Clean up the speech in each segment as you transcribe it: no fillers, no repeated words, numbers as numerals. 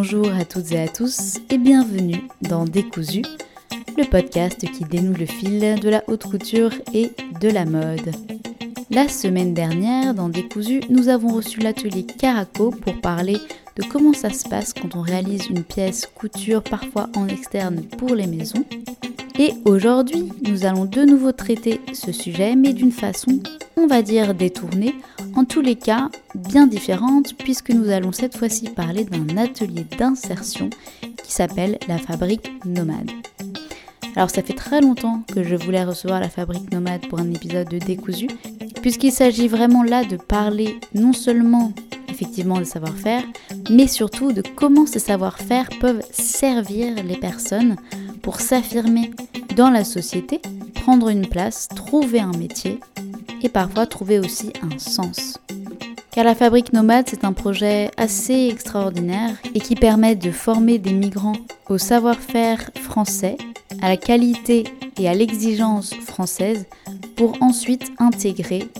Bonjour à toutes et à tous et bienvenue dans Décousu, le podcast qui dénoue le fil de la haute couture et de la mode. La semaine dernière, dans Décousu, nous avons reçu l'atelier Caraco pour parler de comment ça se passe quand on réalise une pièce couture parfois en externe pour les maisons. Et aujourd'hui, nous allons de nouveau traiter ce sujet, mais d'une façon, on va dire détournée, en tous les cas bien différente, puisque nous allons cette fois-ci parler d'un atelier d'insertion qui s'appelle la Fabrique Nomade. Alors ça fait très longtemps que je voulais recevoir la Fabrique Nomade pour un épisode de Décousu, puisqu'il s'agit vraiment là de parler non seulement effectivement de savoir-faire, mais surtout de comment ces savoir-faire peuvent servir les personnes pour s'affirmer dans la société, prendre une place, trouver un métier et parfois trouver aussi un sens. Car la Fabrique Nomade, c'est un projet assez extraordinaire et qui permet de former des migrants au savoir-faire français, à la qualité et à l'exigence française pour ensuite intégrer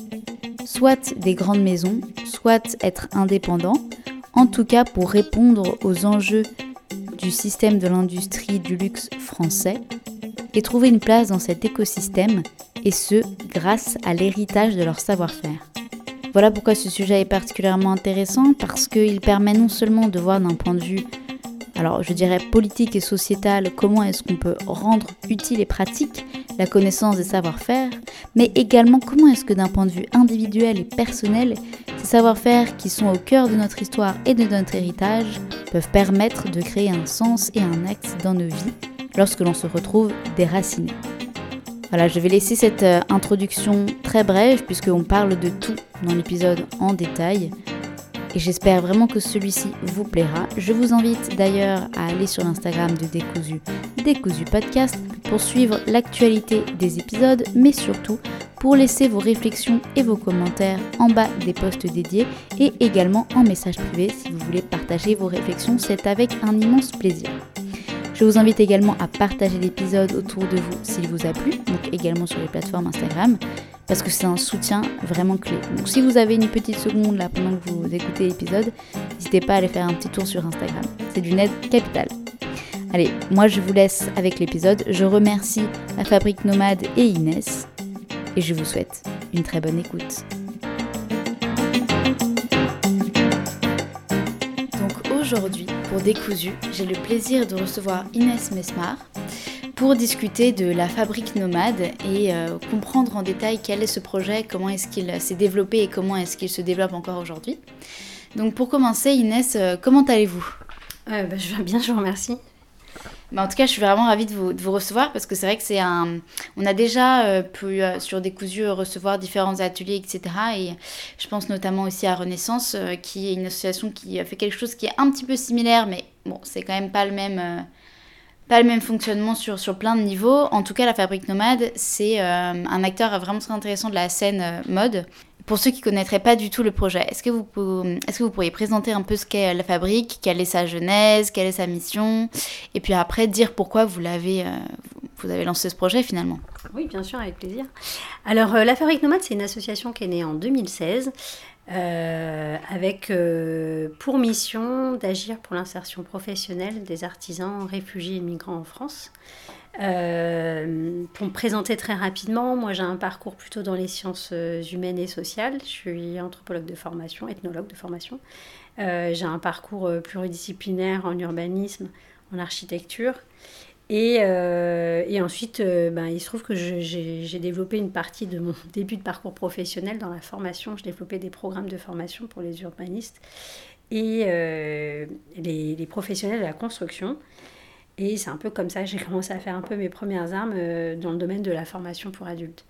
soit des grandes maisons, soit être indépendant, en tout cas pour répondre aux enjeux du système de l'industrie du luxe français et trouver une place dans cet écosystème, et ce, grâce à l'héritage de leur savoir-faire. Voilà pourquoi ce sujet est particulièrement intéressant, parce qu'il permet non seulement de voir d'un point de vue, alors je dirais politique et sociétal, comment est-ce qu'on peut rendre utile et pratique la connaissance des savoir-faire, mais également comment est-ce que d'un point de vue individuel et personnel, ces savoir-faire qui sont au cœur de notre histoire et de notre héritage peuvent permettre de créer un sens et un axe dans nos vies lorsque l'on se retrouve déraciné. Voilà, je vais laisser cette introduction très brève puisqu'on parle de tout dans l'épisode en détail et j'espère vraiment que celui-ci vous plaira. Je vous invite d'ailleurs à aller sur l'Instagram de Décousu Podcast pour suivre l'actualité des épisodes, mais surtout pour laisser vos réflexions et vos commentaires en bas des posts dédiés et également en message privé si vous voulez partager vos réflexions, c'est avec un immense plaisir. Je vous invite également à partager l'épisode autour de vous s'il vous a plu, donc également sur les plateformes Instagram, parce que c'est un soutien vraiment clé. Donc si vous avez une petite seconde là pendant que vous écoutez l'épisode, n'hésitez pas à aller faire un petit tour sur Instagram. C'est d'une aide capitale. Allez, moi je vous laisse avec l'épisode. Je remercie la Fabrique Nomade et Inès, et je vous souhaite une très bonne écoute. Donc aujourd'hui, pour Décousu, j'ai le plaisir de recevoir Inès Mesmar pour discuter de la Fabrique Nomade et comprendre en détail quel est ce projet, comment est-ce qu'il s'est développé et comment est-ce qu'il se développe encore aujourd'hui. Donc pour commencer, Inès, comment allez-vous ? Je vais bien, je vous remercie. En tout cas, je suis vraiment ravie de vous recevoir parce que c'est vrai que on a déjà pu sur Décousu recevoir différents ateliers, etc. Et je pense notamment aussi à Renaissance, qui est une association qui fait quelque chose qui est un petit peu similaire, mais bon, c'est quand même pas le même fonctionnement sur plein de niveaux. En tout cas, la Fabrique Nomade, c'est un acteur vraiment très intéressant de la scène mode. Pour ceux qui ne connaîtraient pas du tout le projet, est-ce que vous pourriez présenter un peu ce qu'est la Fabrique, quelle est sa genèse, quelle est sa mission, et puis après dire pourquoi vous avez lancé ce projet finalement ? Oui, bien sûr, avec plaisir. Alors, la Fabrique Nomade, c'est une association qui est née en 2016, avec pour mission d'agir pour l'insertion professionnelle des artisans réfugiés et migrants en France. Pour me présenter très rapidement, moi j'ai un parcours plutôt dans les sciences humaines et sociales. Je suis anthropologue de formation, ethnologue de formation. J'ai un parcours pluridisciplinaire en urbanisme, en architecture. Et ensuite, il se trouve que j'ai développé une partie de mon début de parcours professionnel dans la formation. Je développais des programmes de formation pour les urbanistes et les professionnels de la construction. Et c'est un peu comme ça que j'ai commencé à faire un peu mes premières armes dans le domaine de la formation pour adultes.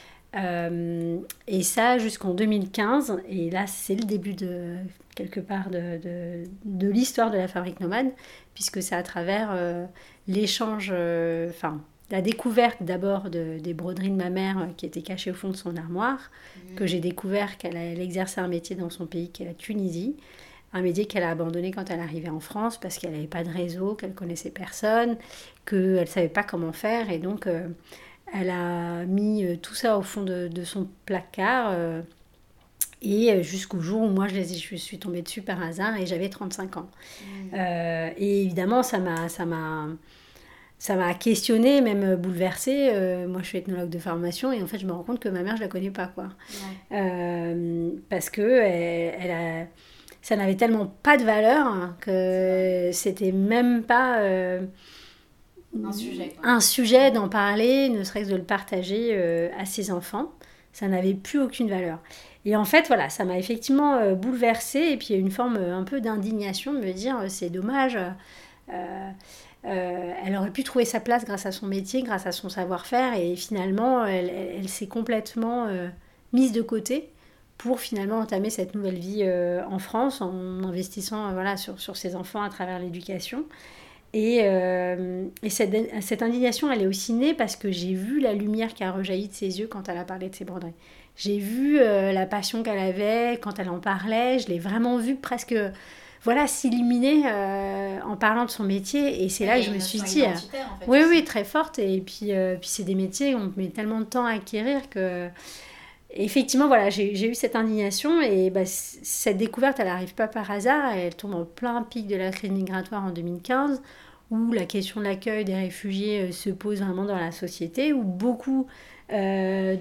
Et ça jusqu'en 2015. Et là, c'est le début quelque part de l'histoire de la Fabrique Nomade, puisque c'est à travers l'échange, la découverte d'abord des broderies de ma mère qui étaient cachées au fond de son armoire, que j'ai découvert qu'elle exerçait un métier dans son pays, qui est la Tunisie. Un métier qu'elle a abandonné quand elle arrivait en France parce qu'elle n'avait pas de réseau, qu'elle connaissait personne, qu'elle ne savait pas comment faire. Et donc, elle a mis tout ça au fond de son placard Et jusqu'au jour où moi je suis tombée dessus par hasard et j'avais 35 ans. Et évidemment, ça m'a questionnée, même bouleversée. Moi, je suis ethnologue de formation et en fait, je me rends compte que ma mère, je la connais pas, quoi. Parce que ça n'avait tellement pas de valeur que c'était même pas un sujet d'en parler, ne serait-ce de le partager à ses enfants. Ça n'avait plus aucune valeur. Et en fait, voilà, ça m'a effectivement bouleversée. Et puis, il y a une forme un peu d'indignation de me dire, c'est dommage. Elle aurait pu trouver sa place grâce à son métier, grâce à son savoir-faire. Et finalement, elle s'est complètement mise de côté pour finalement entamer cette nouvelle vie en France en investissant sur ses enfants à travers l'éducation. Et cette indignation, elle est aussi née parce que j'ai vu la lumière qui a rejailli de ses yeux quand elle a parlé de ses broderies. J'ai vu la passion qu'elle avait quand elle en parlait. Je l'ai vraiment vue presque s'illuminer en parlant de son métier. Et c'est là que je me suis dit... En fait, oui, très forte. Et puis c'est des métiers où on met tellement de temps à acquérir que... Effectivement, j'ai eu cette indignation et cette découverte, elle n'arrive pas par hasard. Elle tombe en plein pic de la crise migratoire en 2015, où la question de l'accueil des réfugiés se pose vraiment dans la société, où beaucoup la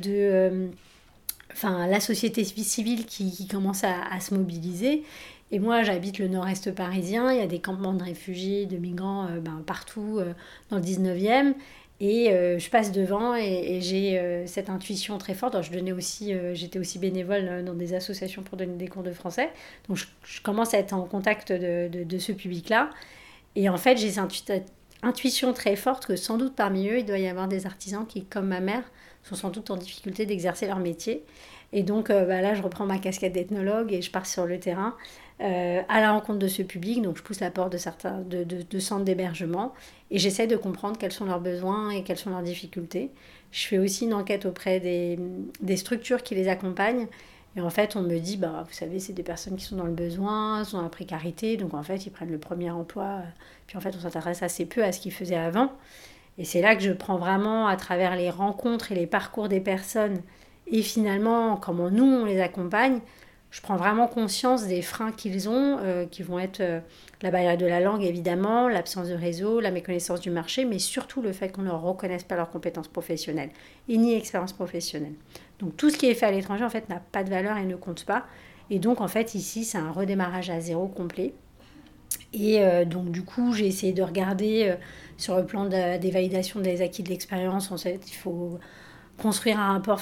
société civile qui commence à se mobiliser. Et moi, j'habite le nord-est parisien, il y a des campements de réfugiés, de migrants partout dans le 19e. Et je passe devant et j'ai cette intuition très forte. Alors, j'étais aussi bénévole dans des associations pour donner des cours de français. Donc je commence à être en contact de ce public-là. Et en fait, j'ai cette intuition très forte que sans doute parmi eux, il doit y avoir des artisans qui, comme ma mère, sont sans doute en difficulté d'exercer leur métier. Et donc là, je reprends ma casquette d'ethnologue et je pars sur le terrain à la rencontre de ce public. Donc je pousse la porte de certains de centres d'hébergement et j'essaie de comprendre quels sont leurs besoins et quelles sont leurs difficultés. Je fais aussi une enquête auprès des structures qui les accompagnent. Et en fait, on me dit, vous savez, c'est des personnes qui sont dans le besoin, sont dans la précarité, donc en fait, ils prennent le premier emploi. Puis en fait, on s'intéresse assez peu à ce qu'ils faisaient avant. Et c'est là que je prends vraiment, à travers les rencontres et les parcours des personnes, et finalement, comment nous, on les accompagne, je prends vraiment conscience des freins qu'ils ont, qui vont être la barrière de la langue, évidemment, l'absence de réseau, la méconnaissance du marché, mais surtout le fait qu'on ne leur reconnaisse pas leurs compétences professionnelles et ni expérience professionnelle. Donc tout ce qui est fait à l'étranger, en fait, n'a pas de valeur et ne compte pas. Et donc, en fait, ici, c'est un redémarrage à zéro complet. Et donc, du coup, j'ai essayé de regarder sur le plan des validations des acquis de l'expérience. En fait, il faut construire un rapport,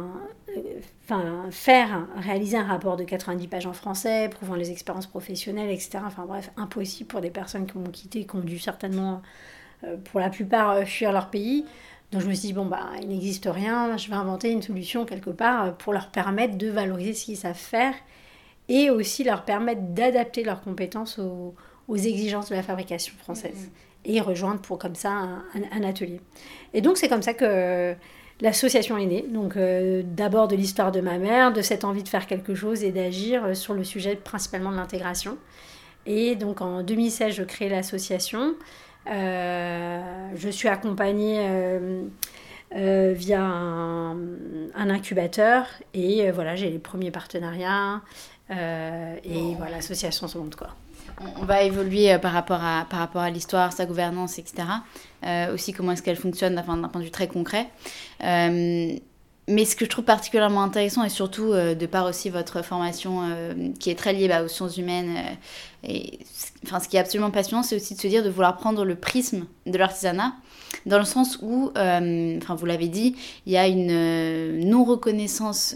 réaliser un rapport de 90 pages en français, prouvant les expériences professionnelles, etc. Enfin bref, impossible pour des personnes qui m'ont quitté, qui ont dû certainement, pour la plupart, fuir leur pays. Donc je me suis dit, il n'existe rien, je vais inventer une solution quelque part pour leur permettre de valoriser ce qu'ils savent faire et aussi leur permettre d'adapter leurs compétences aux exigences de la fabrication française et rejoindre comme ça un atelier. Et donc c'est comme ça que l'association est née, donc d'abord de l'histoire de ma mère, de cette envie de faire quelque chose et d'agir sur le sujet principalement de l'intégration. Et donc en 2016, je crée l'association. Je suis accompagnée via un incubateur et j'ai les premiers partenariats et l'association se monte, quoi. On va évoluer par rapport à l'histoire, sa gouvernance, etc. Aussi comment est-ce qu'elle fonctionne d'un point de vue très concret. Mais ce que je trouve particulièrement intéressant, et surtout de par aussi votre formation qui est très liée aux sciences humaines, ce qui est absolument passionnant, c'est aussi de se dire de vouloir prendre le prisme de l'artisanat, dans le sens où, vous l'avez dit, il y a une non-reconnaissance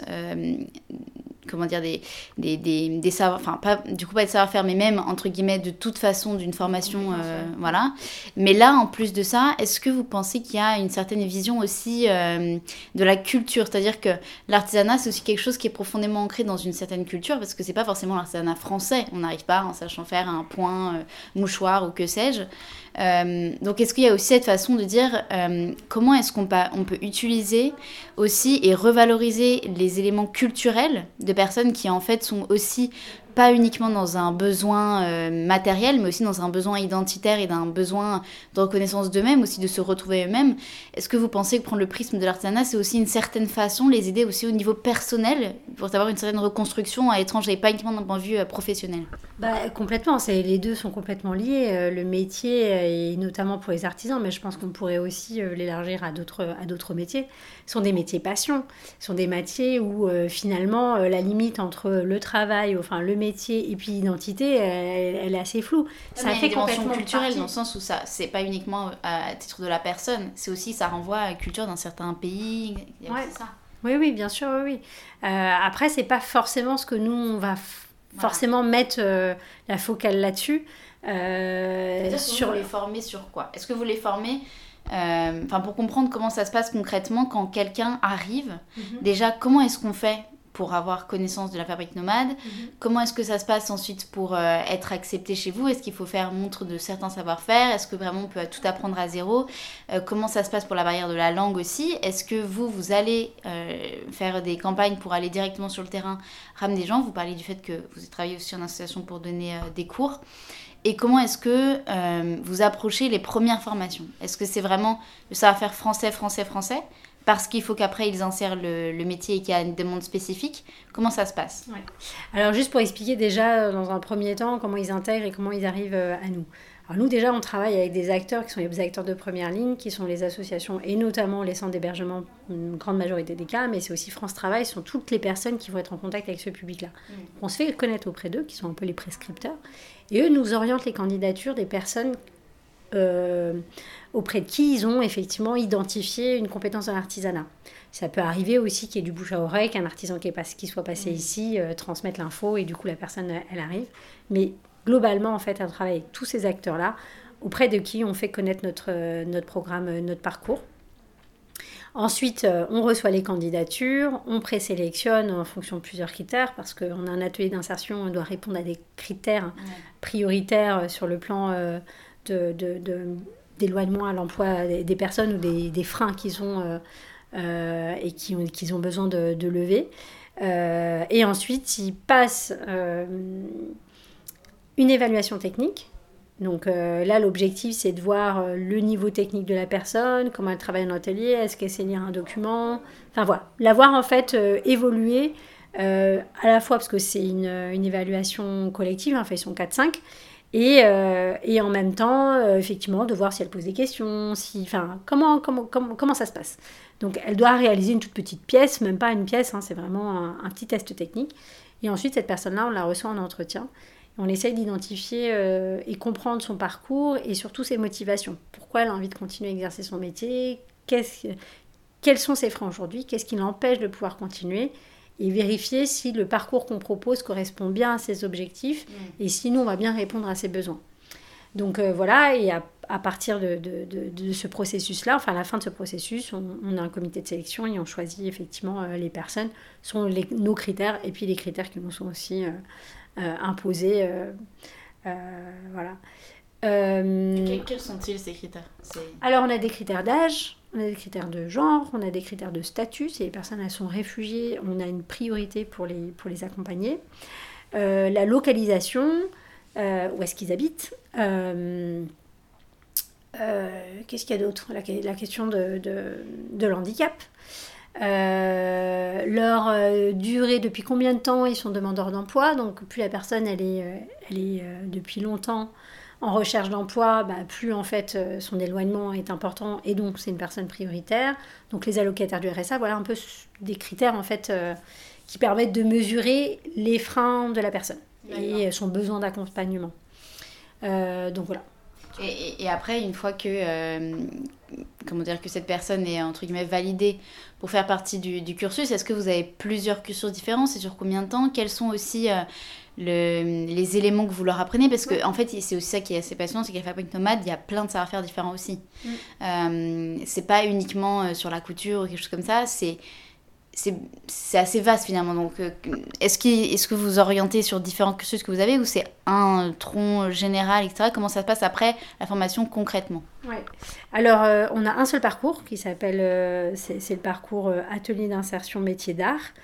des savoirs, pas de savoir-faire, mais même entre guillemets de toute façon d'une formation, mais là en plus de ça, est-ce que vous pensez qu'il y a une certaine vision aussi de la culture, c'est-à-dire que l'artisanat c'est aussi quelque chose qui est profondément ancré dans une certaine culture, parce que c'est pas forcément l'artisanat français, on n'arrive pas en sachant faire un point mouchoir ou que sais-je. Donc est-ce qu'il y a aussi cette façon de dire comment est-ce qu'on peut utiliser aussi et revaloriser les éléments culturels de personnes qui en fait sont aussi pas uniquement dans un besoin matériel, mais aussi dans un besoin identitaire et d'un besoin de reconnaissance d'eux-mêmes, aussi de se retrouver eux-mêmes. Est-ce que vous pensez que prendre le prisme de l'artisanat, c'est aussi une certaine façon les aider aussi au niveau personnel, pour avoir une certaine reconstruction à l'étranger, et pas uniquement d'un point de vue professionnel? Complètement, les deux sont complètement liés, le métier, et notamment pour les artisans, mais je pense qu'on pourrait aussi l'élargir à d'autres métiers. Ce sont des métiers passion, ce sont des métiers où finalement la limite entre le travail, enfin le métier et puis l'identité, elle est assez floue. Ça fait complètement culturelle dans le sens où ça, c'est pas uniquement à titre de la personne, c'est aussi ça renvoie à la culture d'un certain pays. C'est ça. Oui, bien sûr, oui. Après, c'est pas forcément ce que nous on va forcément mettre la focale là-dessus. Vous les formez sur quoi? Est-ce que vous les formez pour comprendre comment ça se passe concrètement quand quelqu'un arrive, déjà comment est-ce qu'on fait pour avoir connaissance de la fabrique nomade, comment est-ce que ça se passe ensuite pour être accepté chez vous, est-ce qu'il faut faire montre de certains savoir-faire, est-ce que vraiment on peut tout apprendre à zéro, comment ça se passe pour la barrière de la langue aussi, est-ce que vous allez faire des campagnes pour aller directement sur le terrain ramener des gens, vous parlez du fait que vous travaillez aussi en association pour donner des cours. Et comment est-ce que vous approchez les premières formations? Est-ce que c'est vraiment le savoir-faire français parce qu'il faut qu'après ils insèrent le métier et qu'il y a une demande spécifique? Comment ça se passe? Alors juste pour expliquer déjà dans un premier temps comment ils intègrent et comment ils arrivent à nous. Alors nous déjà on travaille avec des acteurs qui sont les acteurs de première ligne, qui sont les associations et notamment les centres d'hébergement, une grande majorité des cas, mais c'est aussi France Travail, ce sont toutes les personnes qui vont être en contact avec ce public-là. On se fait connaître auprès d'eux, qui sont un peu les prescripteurs, et eux nous orientent les candidatures des personnes auprès de qui ils ont effectivement identifié une compétence dans l'artisanat. Ça peut arriver aussi qu'il y ait du bouche à oreille, qu'un artisan qui soit passé ici transmette l'info et du coup la personne elle arrive. Mais globalement en fait on travaille avec tous ces acteurs-là auprès de qui on fait connaître notre programme, notre parcours. Ensuite, on reçoit les candidatures, on présélectionne en fonction de plusieurs critères parce qu'on a un atelier d'insertion, on doit répondre à des critères prioritaires sur le plan d'éloignement à l'emploi des personnes ou des freins qu'ils ont et qu'ils ont besoin de lever. Et ensuite, ils passent une évaluation technique. Donc là, l'objectif, c'est de voir le niveau technique de la personne, comment elle travaille en atelier, est-ce qu'elle sait lire un document. Enfin voilà, la voir en fait évoluer à la fois parce que c'est une évaluation collective, ils sont 4-5, et en même temps, effectivement, de voir si elle pose des questions, comment ça se passe. Donc elle doit réaliser une toute petite pièce, même pas une pièce, c'est vraiment un petit test technique. Et ensuite, cette personne-là, on la reçoit en entretien. On essaye d'identifier et comprendre son parcours et surtout ses motivations. Pourquoi elle a envie de continuer à exercer son métier, quels sont ses freins aujourd'hui, qu'est-ce qui l'empêche de pouvoir continuer, et vérifier si le parcours qu'on propose correspond bien à ses objectifs et si nous, on va bien répondre à ses besoins. Donc voilà, et à partir de ce processus-là, à la fin de ce processus, on a un comité de sélection et on choisit effectivement les personnes, sont nos critères et puis les critères qui nous sont aussi imposés. Voilà. Quels sont-ils ces critères? Alors on a des critères d'âge, on a des critères de genre, on a des critères de statut. Si les personnes elles sont réfugiées, on a une priorité pour les accompagner. La localisation, où est-ce qu'ils habitent, qu'est-ce qu'il y a d'autre? La question de l'handicap. Leur durée, depuis combien de temps ils sont demandeurs d'emploi. Donc plus la personne elle est depuis longtemps en recherche d'emploi, plus en fait son éloignement est important et donc c'est une personne prioritaire. Donc les allocataires du RSA, voilà un peu des critères en fait qui permettent de mesurer les freins de la personne et son besoin d'accompagnement. Donc voilà. Et après, une fois que cette personne est entre guillemets validée pour faire partie du cursus, est-ce que vous avez plusieurs cursus différents? C'est sur combien de temps? Quels sont aussi les éléments que vous leur apprenez? Parce que en fait, c'est aussi ça qui est assez passionnant, c'est qu'à Fabrique Nomade, il y a plein de savoir-faire différents aussi. C'est pas uniquement sur la couture ou quelque chose comme ça, c'est assez vaste finalement. Donc, est-ce que vous orientez sur différents cursus que vous avez ou c'est un tronc général, etc. Comment ça se passe après la formation concrètement? Ouais. Alors, on a un seul parcours qui s'appelle, c'est le parcours atelier d'insertion métier d'art.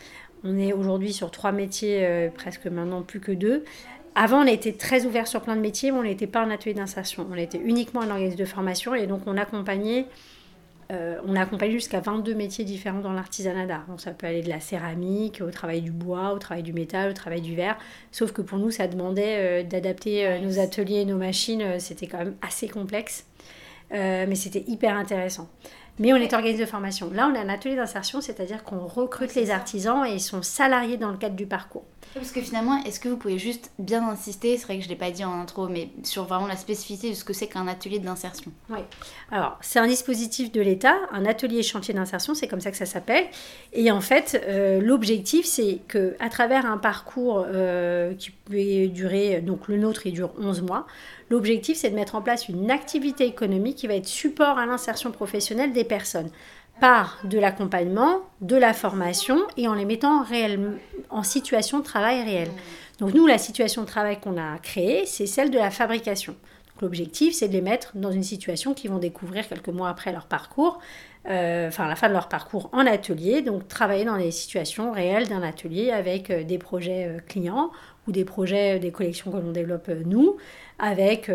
On est aujourd'hui sur 3 métiers, presque maintenant plus que 2. Avant, on était très ouvert sur plein de métiers, mais on n'était pas un atelier d'insertion. On était uniquement un organisme de formation et donc on accompagnait jusqu'à 22 métiers différents dans l'artisanat d'art. Donc ça peut aller de la céramique, au travail du bois, au travail du métal, au travail du verre. Sauf que pour nous, ça demandait d'adapter nos ateliers et nos machines. C'était quand même assez complexe, mais c'était hyper intéressant. Mais on est organisme de formation. Là, on a un atelier d'insertion, c'est-à-dire qu'on recrute les artisans et ils sont salariés dans le cadre du parcours. Parce que finalement, est-ce que vous pouvez juste bien insister, c'est vrai que je ne l'ai pas dit en intro, mais sur vraiment la spécificité de ce que c'est qu'un atelier d'insertion? Oui. Alors, c'est un dispositif de l'État, un atelier chantier d'insertion, c'est comme ça que ça s'appelle. Et en fait, l'objectif, c'est qu'à travers un parcours qui peut durer, donc le nôtre, il dure 11 mois, l'objectif, c'est de mettre en place une activité économique qui va être support à l'insertion professionnelle des personnes par de l'accompagnement, de la formation et en les mettant en situation de travail réelle. Donc nous, la situation de travail qu'on a créée, c'est celle de la fabrication. Donc l'objectif, c'est de les mettre dans une situation qu'ils vont découvrir quelques mois après leur parcours, à la fin de leur parcours en atelier, donc travailler dans les situations réelles d'un atelier avec des projets clients ou des projets des collections que l'on développe nous, avec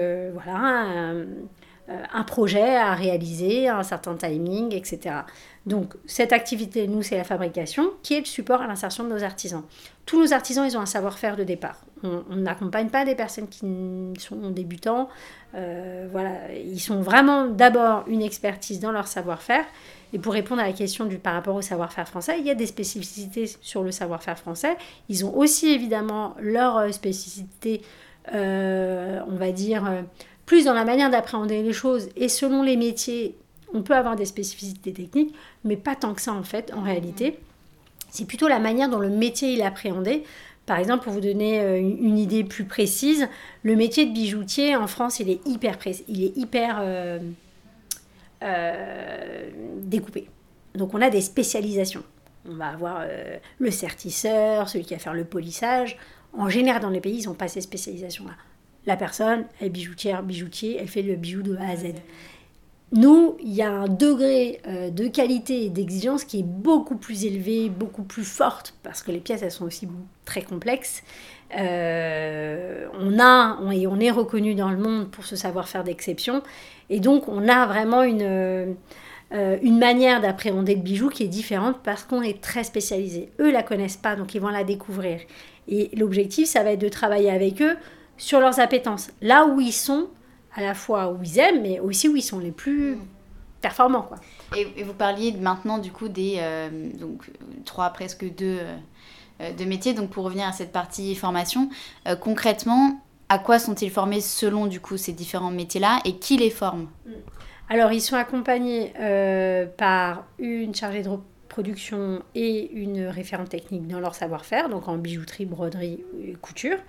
un projet à réaliser, un certain timing, etc. Donc, cette activité, nous, c'est la fabrication, qui est le support à l'insertion de nos artisans. Tous nos artisans, ils ont un savoir-faire de départ. On n'accompagne pas des personnes qui sont débutants. Ils sont vraiment d'abord une expertise dans leur savoir-faire. Et pour répondre à la question par rapport au savoir-faire français, il y a des spécificités sur le savoir-faire français. Ils ont aussi, évidemment, leurs spécificités, plus dans la manière d'appréhender les choses. Et selon les métiers, on peut avoir des spécificités techniques, mais pas tant que ça en fait, en réalité. C'est plutôt la manière dont le métier il est appréhendé. Par exemple, pour vous donner une idée plus précise, le métier de bijoutier en France, il est hyper découpé. Donc on a des spécialisations. On va avoir le sertisseur, celui qui va faire le polissage. En général, dans les pays, ils n'ont pas ces spécialisations-là. La personne, elle est bijoutier, elle fait le bijou de A à Z. Nous, il y a un degré de qualité et d'exigence qui est beaucoup plus élevé, beaucoup plus forte, parce que les pièces, elles sont aussi très complexes. On est reconnu dans le monde pour ce savoir-faire d'exception. Et donc, on a vraiment une manière d'appréhender le bijou qui est différente parce qu'on est très spécialisé. Eux ne la connaissent pas, donc ils vont la découvrir. Et l'objectif, ça va être de travailler avec eux sur leurs appétences. Là où ils sont, à la fois où ils aiment, mais aussi où ils sont les plus performants, quoi. Et vous parliez maintenant, du coup, des 3, presque 2 métiers. Donc, pour revenir à cette partie formation, concrètement, à quoi sont-ils formés selon, du coup, ces différents métiers-là et qui les forme? Alors, ils sont accompagnés par une chargée de production et une référente technique dans leur savoir-faire, donc en bijouterie, broderie et couture.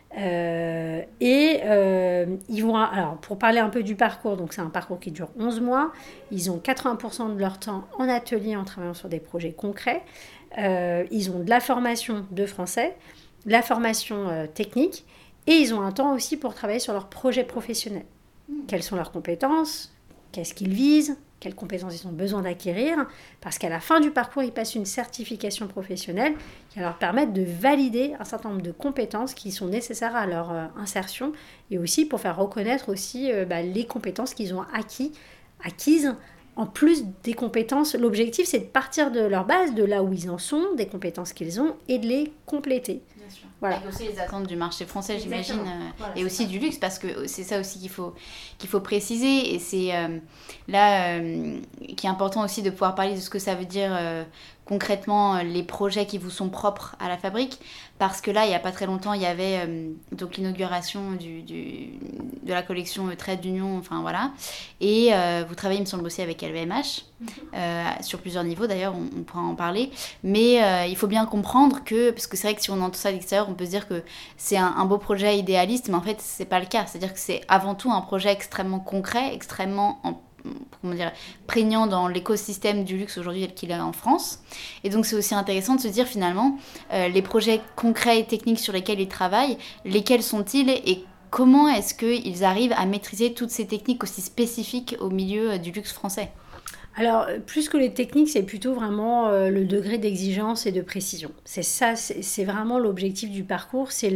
Ils vont, alors pour parler un peu du parcours, donc c'est un parcours qui dure 11 mois, ils ont 80% de leur temps en atelier en travaillant sur des projets concrets, ils ont de la formation de français, de la formation technique et ils ont un temps aussi pour travailler sur leurs projets professionnels. Quelles sont leurs compétences, qu'est-ce qu'ils visent, quelles compétences ils ont besoin d'acquérir, parce qu'à la fin du parcours, ils passent une certification professionnelle qui va leur permettre de valider un certain nombre de compétences qui sont nécessaires à leur insertion et aussi pour faire reconnaître aussi les compétences qu'ils ont acquises en plus des compétences. L'objectif, c'est de partir de leur base, de là où ils en sont, des compétences qu'ils ont et de les compléter. Bien sûr. Voilà. Avec aussi les attentes du marché français, Exactement. j'imagine, Voilà, et aussi ça. du luxe, parce que c'est ça aussi qu'il faut préciser. Et c'est là qui est important aussi de pouvoir parler de ce que ça veut dire concrètement les projets qui vous sont propres à la fabrique. Parce que là, il n'y a pas très longtemps, il y avait donc l'inauguration de la collection Trait d'Union, enfin voilà. Et vous travaillez, il me semble, aussi avec LVMH, sur plusieurs niveaux d'ailleurs, on pourra en parler. Mais il faut bien comprendre que, parce que c'est vrai que si on entend ça à l'extérieur, on peut se dire que c'est un beau projet idéaliste, mais en fait, c'est pas le cas. C'est-à-dire que c'est avant tout un projet extrêmement concret, extrêmement prégnant dans l'écosystème du luxe aujourd'hui tel qu'il est en France. Et donc c'est aussi intéressant de se dire finalement les projets concrets et techniques sur lesquels ils travaillent, lesquels sont-ils et comment est-ce qu'ils arrivent à maîtriser toutes ces techniques aussi spécifiques au milieu du luxe français? Alors, plus que les techniques, c'est plutôt vraiment le degré d'exigence et de précision. C'est ça, c'est vraiment l'objectif du parcours, c'est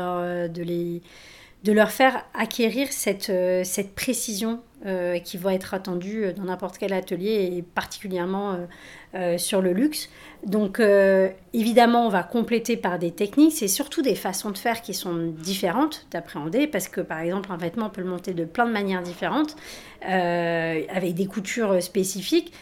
de leur faire acquérir cette précision qui va être attendue dans n'importe quel atelier et particulièrement sur le luxe. Donc évidemment, on va compléter par des techniques, c'est surtout des façons de faire qui sont différentes d'appréhender parce que par exemple, un vêtement peut le monter de plein de manières différentes avec des coutures spécifiques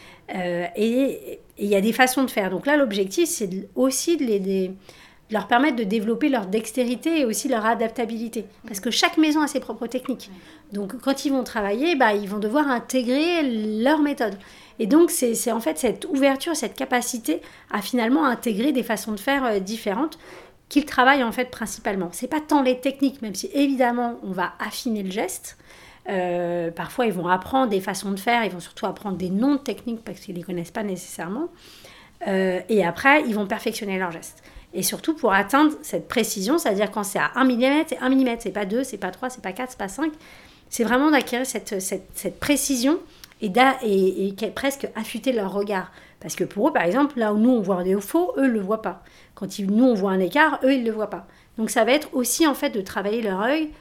et il y a des façons de faire. Donc là, l'objectif, c'est aussi de leur permettre de développer leur dextérité et aussi leur adaptabilité. Parce que chaque maison a ses propres techniques. Donc, quand ils vont travailler, ils vont devoir intégrer leur méthode. Et donc, c'est en fait cette ouverture, cette capacité à finalement intégrer des façons de faire différentes qu'ils travaillent en fait principalement. C'est pas tant les techniques, même si évidemment, on va affiner le geste. Parfois, ils vont apprendre des façons de faire, ils vont surtout apprendre des noms de techniques parce qu'ils ne les connaissent pas nécessairement. Et après, ils vont perfectionner leur geste. Et surtout pour atteindre cette précision, c'est-à-dire quand c'est à 1 mm, c'est 1 mm, c'est pas 2, c'est pas 3, c'est pas 4, c'est pas 5. C'est vraiment d'acquérir cette précision et presque affûter leur regard. Parce que pour eux, par exemple, là où nous on voit des faux, eux ne le voient pas. Quand nous on voit un écart, eux ils ne le voient pas. Donc ça va être aussi en fait de travailler leur œil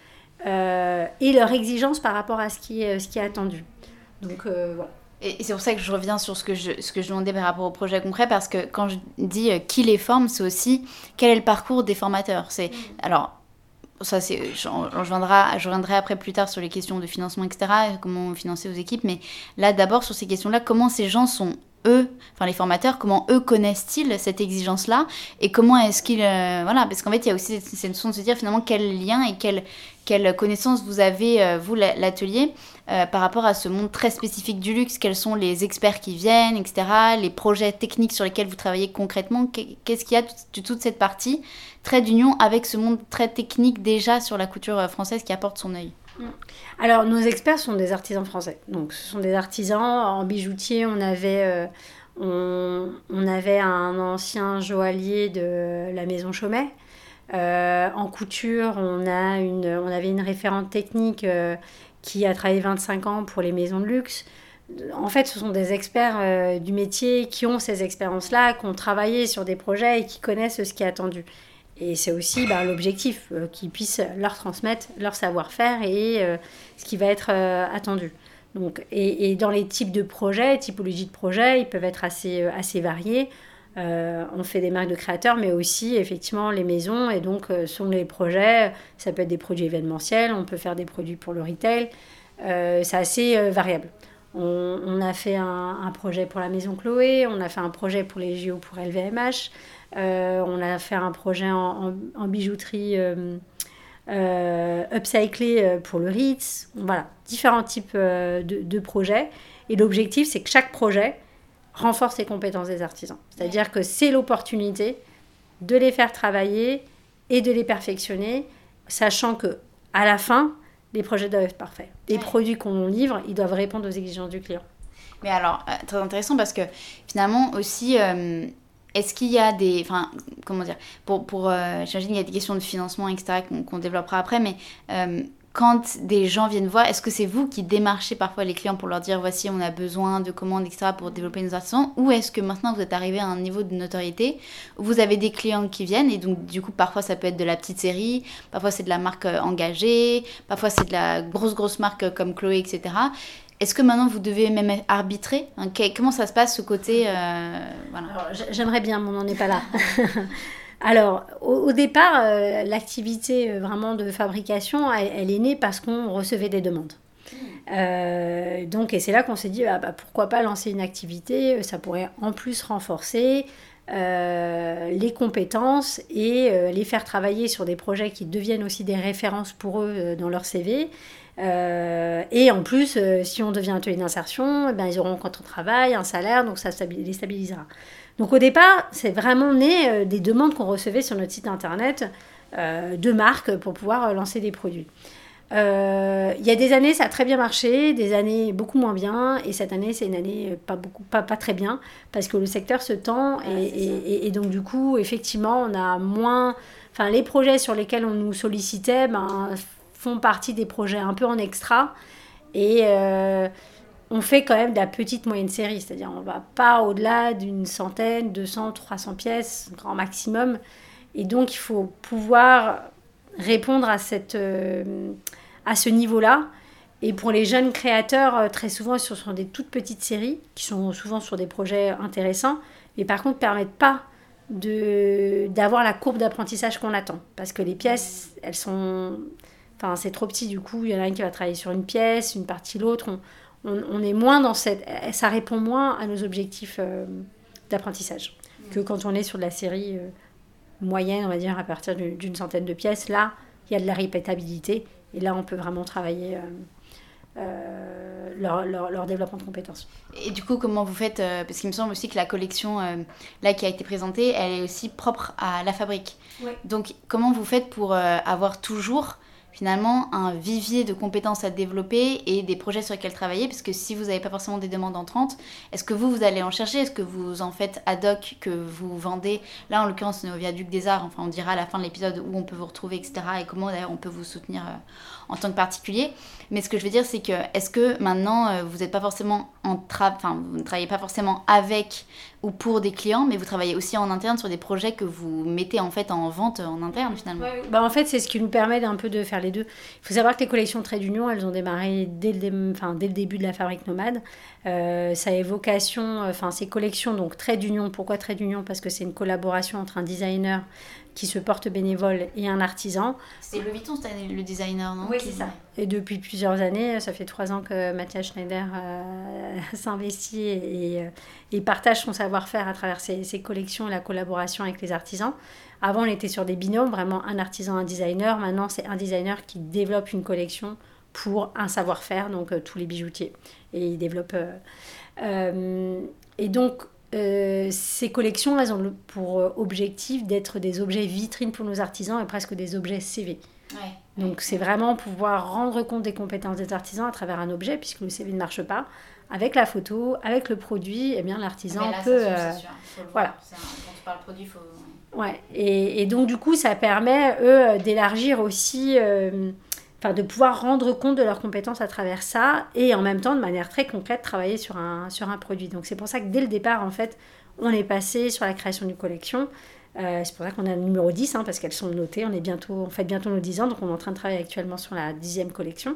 et leur exigence par rapport à ce qui est attendu. Donc voilà. Et c'est pour ça que je reviens sur ce que je demandais par rapport au projet concret, parce que quand je dis qui les forme, c'est aussi quel est le parcours des formateurs. Alors, ça, je reviendrai après plus tard sur les questions de financement, etc., comment financer vos équipes, mais là, d'abord, sur ces questions-là, comment ces gens sont les formateurs, comment eux connaissent-ils cette exigence-là et comment est-ce qu'ils... voilà, parce qu'en fait, il y a aussi cette notion de se dire finalement quel lien et quelle connaissance vous avez, vous, l'atelier, par rapport à ce monde très spécifique du luxe, quels sont les experts qui viennent, etc., les projets techniques sur lesquels vous travaillez concrètement, qu'est-ce qu'il y a de toute cette partie, trait d'union avec ce monde très technique déjà sur la couture française qui apporte son œil. Alors, nos experts sont des artisans français. Donc, ce sont des artisans. En bijoutier, on avait un ancien joaillier de la maison Chaumet. En couture, on avait une référente technique qui a travaillé 25 ans pour les maisons de luxe. En fait, ce sont des experts du métier qui ont ces expériences-là, qui ont travaillé sur des projets et qui connaissent ce qui est attendu. Et c'est aussi l'objectif, qu'ils puissent leur transmettre leur savoir-faire et ce qui va être attendu. Donc, et dans les types de projets, typologies de projets, ils peuvent être assez variés. On fait des marques de créateurs, mais aussi effectivement les maisons. Et donc, selon les projets, ça peut être des produits événementiels, on peut faire des produits pour le retail. C'est assez variable. On a fait un projet pour la maison Chloé, on a fait un projet pour les JO pour LVMH. On a fait un projet en bijouterie upcyclée pour le Ritz. Voilà, différents types de projets. Et l'objectif, c'est que chaque projet renforce les compétences des artisans. C'est-à-dire que c'est l'opportunité de les faire travailler et de les perfectionner, sachant qu'à la fin, les projets doivent être parfaits. Les produits qu'on livre, ils doivent répondre aux exigences du client. Mais alors, très intéressant parce que finalement aussi... est-ce qu'il y a des... Enfin, comment dire... J'imagine qu'il y a des questions de financement, etc., qu'on développera après, mais quand des gens viennent voir, est-ce que c'est vous qui démarchez parfois les clients pour leur dire « Voici, on a besoin de commandes, etc. » pour développer nos artisans, ou est-ce que maintenant vous êtes arrivé à un niveau de notoriété où vous avez des clients qui viennent, et donc du coup, parfois ça peut être de la petite série, parfois c'est de la marque engagée, parfois c'est de la grosse marque comme Chloé, etc. Est-ce que maintenant vous devez même arbitrer ? Comment ça se passe ce côté voilà. Alors, j'aimerais bien, mais on n'en est pas là. Alors, au départ, l'activité vraiment de fabrication, elle est née parce qu'on recevait des demandes. Donc, et c'est là qu'on s'est dit, pourquoi pas lancer une activité, ça pourrait en plus renforcer les compétences et les faire travailler sur des projets qui deviennent aussi des références pour eux dans leur CV. Et en plus, si on devient atelier d'insertion, ils auront un contrat de travail, un salaire, donc ça les stabilisera. Donc au départ, c'est vraiment né des demandes qu'on recevait sur notre site internet de marques pour pouvoir lancer des produits. Il y a des années, ça a très bien marché, des années beaucoup moins bien, et cette année, c'est une année pas très bien, parce que le secteur se tend, et donc du coup, effectivement, on a moins... Enfin, les projets sur lesquels on nous sollicitait font partie des projets un peu en extra, et on fait quand même de la petite moyenne série, c'est-à-dire on ne va pas au-delà d'une centaine, 200, 300 pièces, grand maximum. Et donc, il faut pouvoir répondre à ce niveau-là. Et pour les jeunes créateurs, très souvent, ce sont des toutes petites séries qui sont souvent sur des projets intéressants, mais par contre, ne permettent pas d'avoir la courbe d'apprentissage qu'on attend. Parce que les pièces, elles sont... Enfin, c'est trop petit, du coup, il y en a un qui va travailler sur une pièce, une partie l'autre. On est moins dans cette... Ça répond moins à nos objectifs d'apprentissage que quand on est sur de la série moyenne, on va dire, à partir d'une centaine de pièces. Là, il y a de la répétabilité. Et là, on peut vraiment travailler leur développement de compétences. Et du coup, comment vous faites parce qu'il me semble aussi que la collection là qui a été présentée, elle est aussi propre à la fabrique. Oui. Donc, comment vous faites pour avoir toujours finalement un vivier de compétences à développer et des projets sur lesquels travailler, parce que si vous n'avez pas forcément des demandes entrantes, est-ce que vous allez en chercher, est-ce que vous en faites ad hoc, que vous vendez, là en l'occurrence au Viaduc des Arts, enfin on dira à la fin de l'épisode où on peut vous retrouver, etc., et comment d'ailleurs on peut vous soutenir en tant que particulier. Mais ce que je veux dire, c'est que est-ce que maintenant vous n'êtes pas forcément vous ne travaillez pas forcément avec ou pour des clients, mais vous travaillez aussi en interne sur des projets que vous mettez en fait en vente en interne finalement. Ouais. Bah, en fait, c'est ce qui nous permet d'un peu de faire les deux. Il faut savoir que les collections Trait d'Union, elles ont démarré dès le début de la Fabrique Nomade. Ça a vocation, ces collections, donc Trait d'Union. Pourquoi Trait d'Union ? Parce que c'est une collaboration entre un designer qui se porte bénévole et un artisan. C'est Louis Vuitton, c'était le designer, non ? Oui, c'est ça. Et depuis plusieurs années, ça fait 3 ans que Mathias Schneider s'investit et partage son savoir-faire à travers ses collections et la collaboration avec les artisans. Avant, on était sur des binômes, vraiment un artisan, un designer. Maintenant, c'est un designer qui développe une collection pour un savoir-faire, donc tous les bijoutiers. Et il développe... et donc... ces collections, elles ont pour objectif d'être des objets vitrines pour nos artisans et presque des objets CV. Ouais. Donc c'est vraiment pouvoir rendre compte des compétences des artisans à travers un objet, puisque le CV ne marche pas. Avec la photo, avec le produit, eh bien l'artisan peut... c'est sûr. Voilà. Quand tu parles produit, il faut... Ouais. Et donc du coup, ça permet, eux, d'élargir aussi... de pouvoir rendre compte de leurs compétences à travers ça et en même temps, de manière très concrète, travailler sur un produit. Donc c'est pour ça que dès le départ, en fait, on est passé sur la création d'une collection. C'est pour ça qu'on a le numéro 10, parce qu'elles sont notées. On fête bientôt nos 10 ans, donc on est en train de travailler actuellement sur la 10e collection.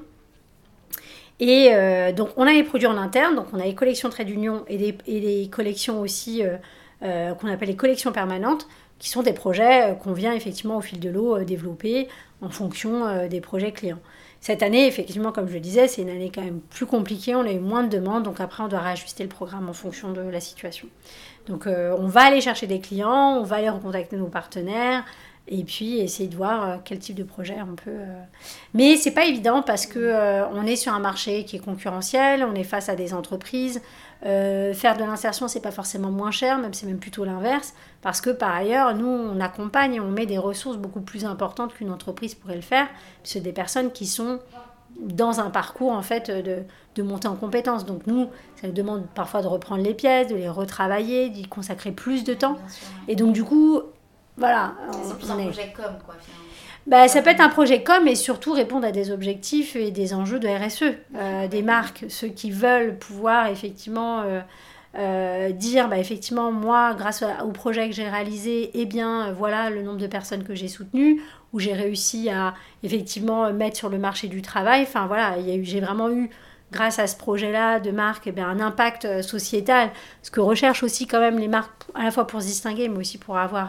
Et donc on a les produits en interne, donc on a les collections Trait d'Union et les collections aussi qu'on appelle les collections permanentes, qui sont des projets qu'on vient effectivement au fil de l'eau développer en fonction des projets clients. Cette année, effectivement, comme je le disais, c'est une année quand même plus compliquée, on a eu moins de demandes, donc après on doit réajuster le programme en fonction de la situation. Donc on va aller chercher des clients, on va aller recontacter nos partenaires, et puis essayer de voir quel type de projet on peut... Mais c'est pas évident parce que on est sur un marché qui est concurrentiel, on est face à des entreprises. Faire de l'insertion, c'est pas forcément moins cher, même c'est même plutôt l'inverse, parce que par ailleurs, nous, on accompagne et on met des ressources beaucoup plus importantes qu'une entreprise pourrait le faire, c'est des personnes qui sont dans un parcours en fait de monter en compétences. Donc nous, ça nous demande parfois de reprendre les pièces, de les retravailler, d'y consacrer plus de temps. Et donc du coup, voilà. C'est plus un projet com, quoi, finalement. Ça peut être un projet com et surtout répondre à des objectifs et des enjeux de RSE, des marques, ceux qui veulent pouvoir effectivement dire effectivement moi grâce au projet que j'ai réalisé, voilà le nombre de personnes que j'ai soutenues, où j'ai réussi à effectivement mettre sur le marché du travail. Enfin voilà, j'ai vraiment eu grâce à ce projet-là de marque un impact sociétal, ce que recherchent aussi quand même les marques à la fois pour se distinguer mais aussi pour avoir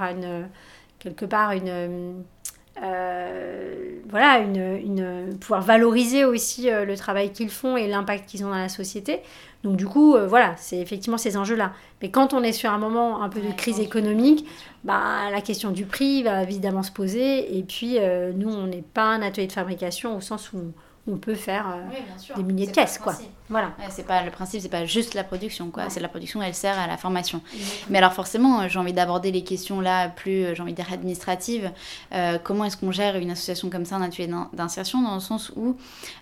pouvoir valoriser aussi le travail qu'ils font et l'impact qu'ils ont dans la société. Donc du coup, c'est effectivement ces enjeux-là. Mais quand on est sur un moment un peu de crise économique, la question du prix va évidemment se poser. Et puis, nous, on n'est pas un atelier de fabrication au sens où on peut faire des milliers de caisses, quoi. Voilà. Ouais, le principe, c'est pas juste la production, quoi. Ouais. C'est la production, elle sert à la formation. Mais alors forcément, j'ai envie d'aborder les questions là, plus, j'ai envie de dire administratives. Comment est-ce qu'on gère une association comme ça, un atelier d'insertion, dans le sens où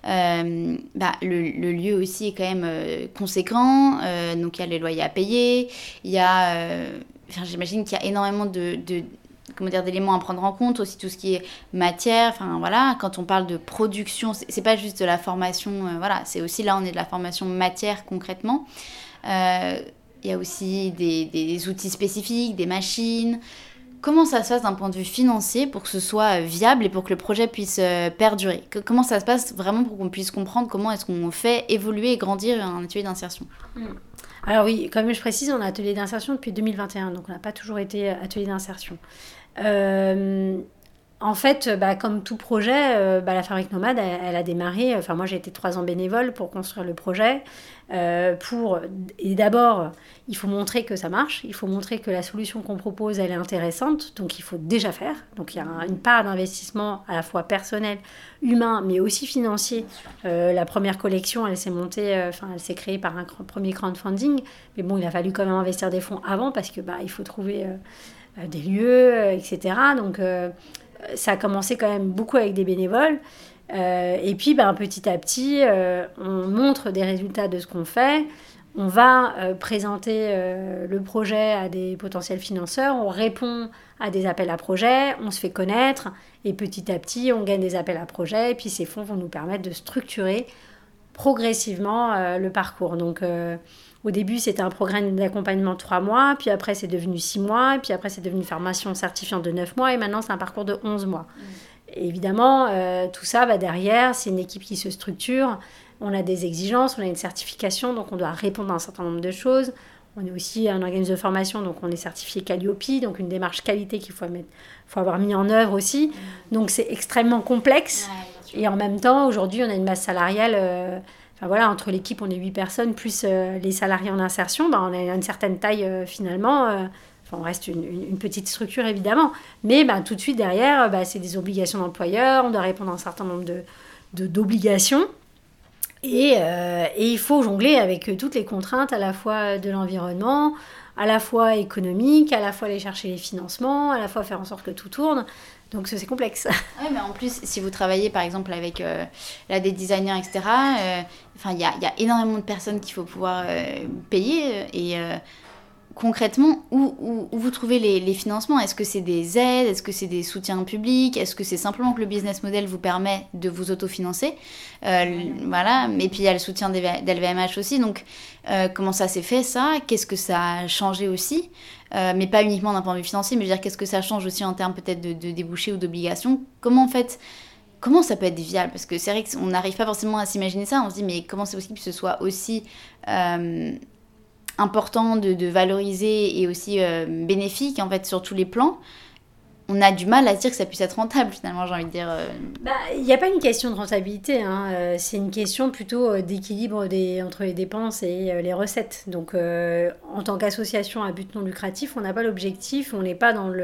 le lieu aussi est quand même conséquent, donc il y a les loyers à payer, il y a... j'imagine qu'il y a énormément d'éléments à prendre en compte, aussi tout ce qui est matière, enfin voilà, quand on parle de production, c'est pas juste de la formation, voilà, c'est aussi là on est de la formation matière concrètement. Il y a aussi des outils spécifiques, des machines. Comment ça se passe d'un point de vue financier pour que ce soit viable et pour que le projet puisse perdurer? Comment ça se passe vraiment pour qu'on puisse comprendre comment est-ce qu'on fait évoluer et grandir un atelier d'insertion? Alors oui, comme je précise, on a atelier d'insertion depuis 2021, donc on n'a pas toujours été atelier d'insertion. En fait, comme tout projet, la Fabrique Nomade, elle a démarré. Enfin, moi, j'ai été 3 ans bénévole pour construire le projet. Et d'abord, il faut montrer que ça marche. Il faut montrer que la solution qu'on propose, elle est intéressante. Donc, il faut déjà faire. Donc, il y a une part d'investissement à la fois personnel, humain, mais aussi financier. La première collection, elle s'est montée, elle s'est créée par un premier crowdfunding. Mais bon, il a fallu quand même investir des fonds avant parce que il faut trouver des lieux, etc. Donc, ça a commencé quand même beaucoup avec des bénévoles. Et puis, petit à petit, on montre des résultats de ce qu'on fait. On va présenter le projet à des potentiels financeurs. On répond à des appels à projets. On se fait connaître. Et petit à petit, on gagne des appels à projets. Et puis, ces fonds vont nous permettre de structurer progressivement le parcours. Donc, au début, c'était un programme d'accompagnement de 3 mois, puis après, c'est devenu 6 mois, et puis après, c'est devenu une formation certifiante de 9 mois, et maintenant, c'est un parcours de 11 mois. Et évidemment, tout ça, derrière, c'est une équipe qui se structure. On a des exigences, on a une certification, donc on doit répondre à un certain nombre de choses. On est aussi un organisme de formation, donc on est certifié Calliope, donc une démarche qualité qu'il faut avoir mis en œuvre aussi. Donc, c'est extrêmement complexe. Et en même temps, aujourd'hui, on a une masse salariale... entre l'équipe, on est 8 personnes, plus les salariés en insertion, on a une certaine taille finalement. On reste une petite structure, évidemment. Mais tout de suite, derrière, c'est des obligations d'employeur. On doit répondre à un certain nombre d'obligations. Et il faut jongler avec toutes les contraintes, à la fois de l'environnement, à la fois économique, à la fois aller chercher les financements, à la fois faire en sorte que tout tourne. Donc c'est complexe. Oui, mais en plus, si vous travaillez par exemple avec des designers, etc., il y a énormément de personnes qu'il faut pouvoir payer. Et concrètement, où vous trouvez les financements? Est-ce que c'est des aides? Est-ce que c'est des soutiens publics? Est-ce que c'est simplement que le business model vous permet de vous autofinancer? Voilà. Et puis il y a le soutien d'LVMH aussi. Donc comment ça s'est fait ça? Qu'est-ce que ça a changé aussi? Mais pas uniquement d'un point de vue financier, mais je veux dire, qu'est-ce que ça change aussi en termes peut-être de débouchés ou d'obligations? Comment ça peut être viable? Parce que c'est vrai qu'on n'arrive pas forcément à s'imaginer ça. On se dit, mais comment c'est possible que ce soit aussi important de valoriser et aussi bénéfique en fait sur tous les plans? On a du mal à se dire que ça puisse être rentable finalement, j'ai envie de dire. Il n'y a pas une question de rentabilité, c'est une question plutôt d'équilibre entre les dépenses et les recettes. Donc en tant qu'association à but non lucratif, on n'a pas l'objectif, on n'est pas dans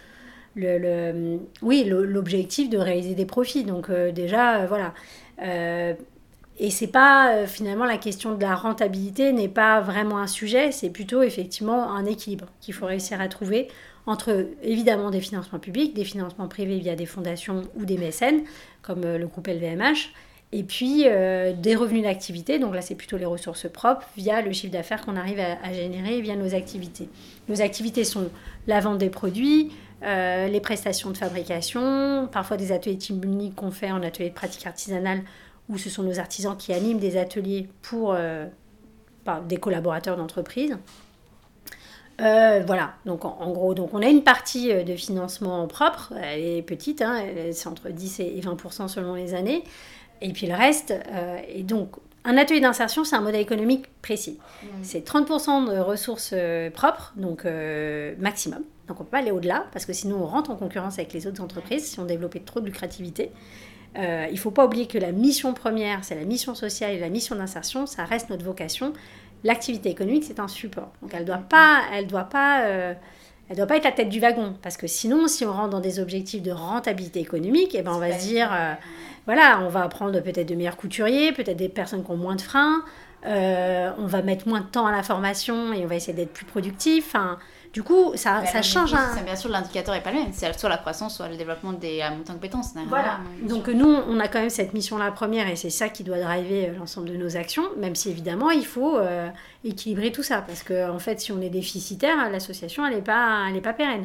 l'objectif de réaliser des profits. Donc déjà, voilà. Et c'est pas, finalement, la question de la rentabilité n'est pas vraiment un sujet, c'est plutôt effectivement un équilibre qu'il faut réussir à trouver entre évidemment des financements publics, des financements privés via des fondations ou des mécènes, comme le groupe LVMH, et puis des revenus d'activité, donc là c'est plutôt les ressources propres, via le chiffre d'affaires qu'on arrive à générer via nos activités. Nos activités sont la vente des produits, les prestations de fabrication, parfois des ateliers team building qu'on fait en atelier de pratique artisanale, où ce sont nos artisans qui animent des ateliers pour des collaborateurs d'entreprise. Voilà, donc en gros, donc on a une partie de financement propre, elle est petite, c'est entre 10 et 20% selon les années, et puis le reste, et donc un atelier d'insertion, c'est un modèle économique précis. C'est 30% de ressources propres, donc maximum, donc on ne peut pas aller au-delà, parce que sinon on rentre en concurrence avec les autres entreprises si on développait trop de lucrativité. Il ne faut pas oublier que la mission première, c'est la mission sociale et la mission d'insertion, ça reste notre vocation. L'activité économique, c'est un support. Donc, elle doit pas être la tête du wagon. Parce que sinon, si on rentre dans des objectifs de rentabilité économique, on va se dire, on va prendre peut-être de meilleurs couturiers, peut-être des personnes qui ont moins de freins, on va mettre moins de temps à la formation et on va essayer d'être plus productif. Du coup, ça change. Bien sûr, l'indicateur n'est pas le même. C'est soit la croissance, soit le développement des montées en compétences. Voilà. Donc nous, on a quand même cette mission-là première et c'est ça qui doit driver l'ensemble de nos actions, même si évidemment, il faut équilibrer tout ça. Parce qu'en fait, si on est déficitaire, l'association, elle n'est pas pérenne.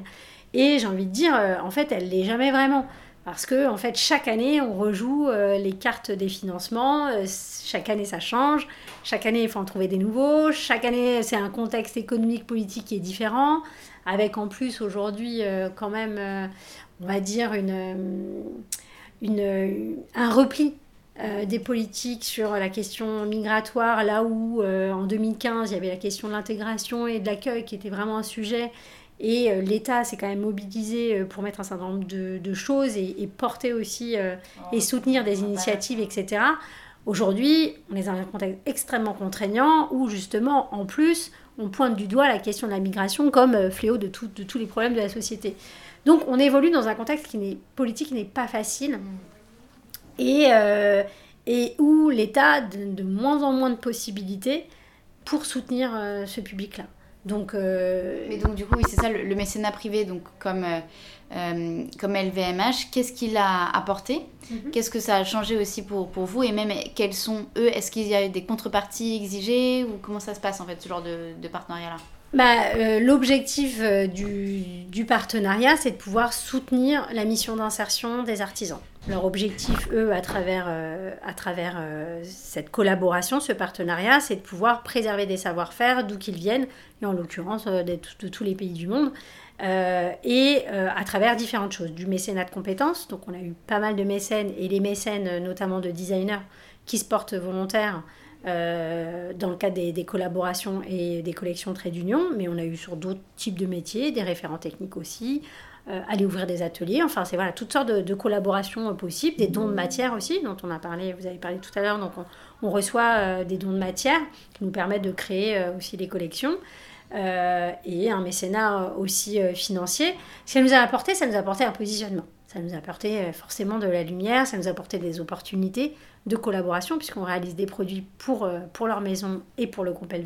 Et j'ai envie de dire, en fait, elle ne l'est jamais vraiment. Parce que, en fait, chaque année, on rejoue les cartes des financements. Chaque année, ça change. Chaque année, il faut en trouver des nouveaux. Chaque année, c'est un contexte économique, politique qui est différent. Avec en plus, aujourd'hui, quand même, on va dire, un repli des politiques sur la question migratoire. Là où, en 2015, il y avait la question de l'intégration et de l'accueil qui était vraiment un sujet. Et l'État s'est quand même mobilisé pour mettre un certain nombre de choses et porter aussi et soutenir des initiatives, etc. Aujourd'hui, on est dans un contexte extrêmement contraignant où justement, en plus, on pointe du doigt la question de la migration comme fléau de tous les problèmes de la société. Donc on évolue dans un contexte politique qui n'est pas facile et où l'État a de moins en moins de possibilités pour soutenir ce public-là. Donc, Mais donc du coup, oui, c'est ça, le mécénat privé, donc comme LVMH, qu'est-ce qu'il a apporté ? Qu'est-ce que ça a changé aussi pour vous ? Et même, quels sont eux ? Est-ce qu'il y a des contreparties exigées ? Ou comment ça se passe en fait, ce genre de partenariat-là ? L'objectif du partenariat, c'est de pouvoir soutenir la mission d'insertion des artisans. Leur objectif, eux, à travers cette collaboration, ce partenariat, c'est de pouvoir préserver des savoir-faire d'où qu'ils viennent, et en l'occurrence de tous les pays du monde, à travers différentes choses. Du mécénat de compétences, donc on a eu pas mal de mécènes, et les mécènes notamment de designers qui se portent volontaires dans le cadre des collaborations et des collections Trait d'Union, mais on a eu sur d'autres types de métiers, des référents techniques aussi, aller ouvrir des ateliers, enfin c'est toutes sortes de collaborations possibles, des dons de matière aussi, dont vous avez parlé tout à l'heure, donc on reçoit des dons de matière qui nous permettent de créer aussi les collections, et un mécénat aussi financier. Ce que ça nous a apporté un positionnement. Ça nous a apporté forcément de la lumière, ça nous a apporté des opportunités de collaboration, puisqu'on réalise des produits pour leur maison et pour le groupe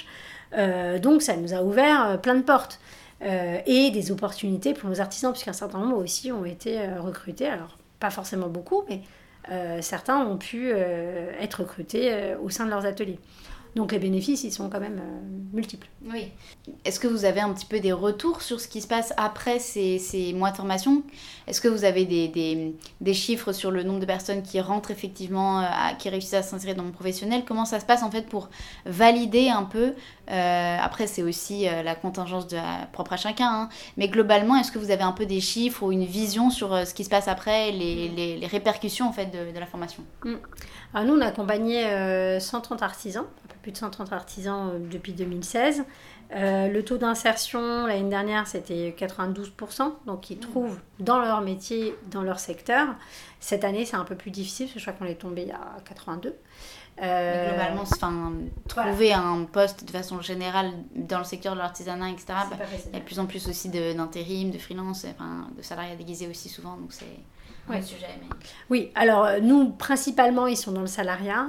LVMH. Donc ça nous a ouvert plein de portes. Et des opportunités pour nos artisans, puisqu'un certain nombre aussi ont été recrutés. Alors, pas forcément beaucoup, mais certains ont pu être recrutés au sein de leurs ateliers. Donc les bénéfices, ils sont quand même multiples. Oui. Est-ce que vous avez un petit peu des retours sur ce qui se passe après ces mois de formation ? Est-ce que vous avez des chiffres sur le nombre de personnes qui rentrent effectivement, qui réussissent à s'insérer dans le professionnel ? Comment ça se passe en fait pour valider un peu après, c'est aussi la contingence propre à chacun. Hein. Mais globalement, est-ce que vous avez un peu des chiffres ou une vision sur ce qui se passe après, les répercussions en fait, de la formation ? Alors nous, on a accompagné 130 artisans, un peu plus de 130 artisans depuis 2016. Le taux d'insertion, l'année dernière, c'était 92%, donc ils trouvent dans leur métier, dans leur secteur. Cette année, c'est un peu plus difficile, parce que je crois qu'on est tombé à 82%. Mais globalement, trouver un poste de façon générale dans le secteur de l'artisanat, etc., il y a de plus en plus aussi d'intérim, de freelance, de salariat déguisé aussi souvent, donc c'est un sujet. Mais... Oui, alors nous, principalement, ils sont dans le salariat,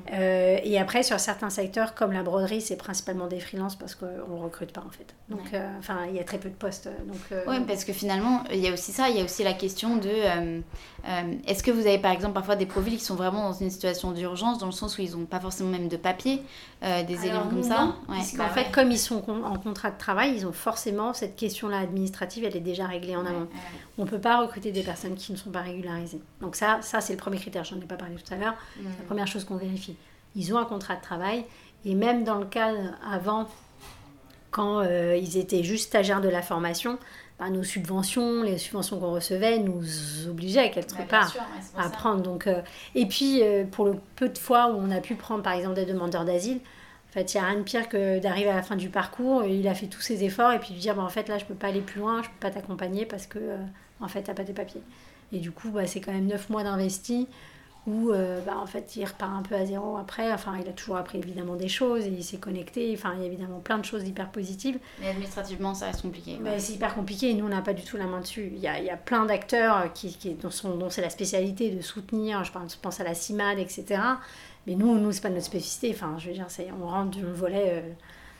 et après, sur certains secteurs, comme la broderie, c'est principalement des freelances parce qu'on ne recrute pas, en fait. Donc, il y a très peu de postes. Oui, parce que finalement, il y a aussi ça, il y a aussi la question de... est-ce que vous avez, par exemple, parfois des profils qui sont vraiment dans une situation d'urgence, dans le sens où ils n'ont pas forcément même de papier, des éléments comme ça. En fait, comme ils sont en contrat de travail, ils ont forcément cette question-là administrative, elle est déjà réglée en amont. On ne peut pas recruter des personnes qui ne sont pas régularisées. Donc ça c'est le premier critère, je n'en ai pas parlé tout à l'heure, c'est la première chose qu'on vérifie. Ils ont un contrat de travail, et même dans le cas avant, quand ils étaient juste stagiaires de la formation, nos subventions, les subventions qu'on recevait nous obligeaient quelque part à prendre. Donc, et puis, pour le peu de fois où on a pu prendre, par exemple, des demandeurs d'asile, en fait, il n'y a rien de pire que d'arriver à la fin du parcours, il a fait tous ses efforts, et puis de dire, en fait, là, je ne peux pas aller plus loin, je ne peux pas t'accompagner parce que, en fait, tu n'as pas tes papiers. Et du coup, c'est quand même 9 mois d'investi où, en fait, il repart un peu à zéro après. Enfin, il a toujours appris évidemment des choses et il s'est connecté. Enfin, il y a évidemment plein de choses hyper positives. Mais administrativement, ça reste compliqué. C'est hyper compliqué et nous, on n'a pas du tout la main dessus. Il y a plein d'acteurs dont c'est la spécialité de soutenir. Je pense à la CIMAD, etc. Mais nous c'est pas notre spécificité. Enfin, je veux dire, on rentre du volet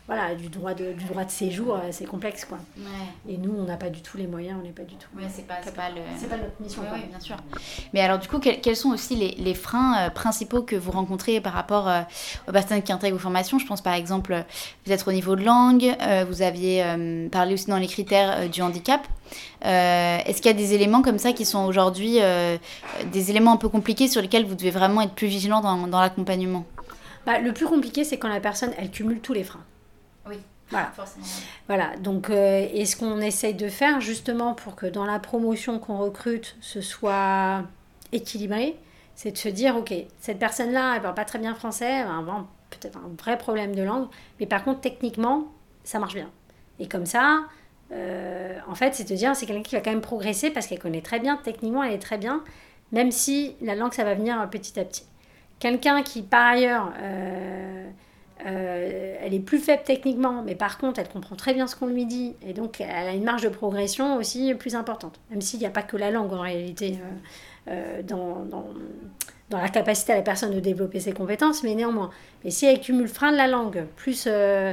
du droit de séjour, c'est complexe, quoi. Ouais. Et nous, on n'a pas du tout les moyens, on n'est pas du tout. Ouais, c'est pas notre mission. Ouais, bien sûr. Mais alors, du coup, quels sont aussi les freins principaux que vous rencontrez par rapport aux personnes qui intègrent vos formations? Je pense par exemple, peut-être au niveau de langue, vous aviez parlé aussi dans les critères du handicap. Est-ce qu'il y a des éléments comme ça qui sont aujourd'hui des éléments un peu compliqués sur lesquels vous devez vraiment être plus vigilant dans l'accompagnement? Le plus compliqué, c'est quand la personne, elle cumule tous les freins. Oui, voilà. Forcément. Voilà, donc, et ce qu'on essaye de faire, justement, pour que dans la promotion qu'on recrute, ce soit équilibré, c'est de se dire, ok, cette personne-là, elle ne parle pas très bien français, elle va avoir peut-être un vrai problème de langue, mais par contre, techniquement, ça marche bien. Et comme ça, en fait, c'est de dire, c'est quelqu'un qui va quand même progresser parce qu'elle connaît très bien, techniquement, elle est très bien, même si la langue, ça va venir petit à petit. Quelqu'un qui, par ailleurs, elle est plus faible techniquement, mais par contre, elle comprend très bien ce qu'on lui dit, et donc elle a une marge de progression aussi plus importante. Même s'il n'y a pas que la langue, en réalité, dans la capacité à la personne de développer ses compétences, mais néanmoins. Et si elle cumule frein de la langue, plus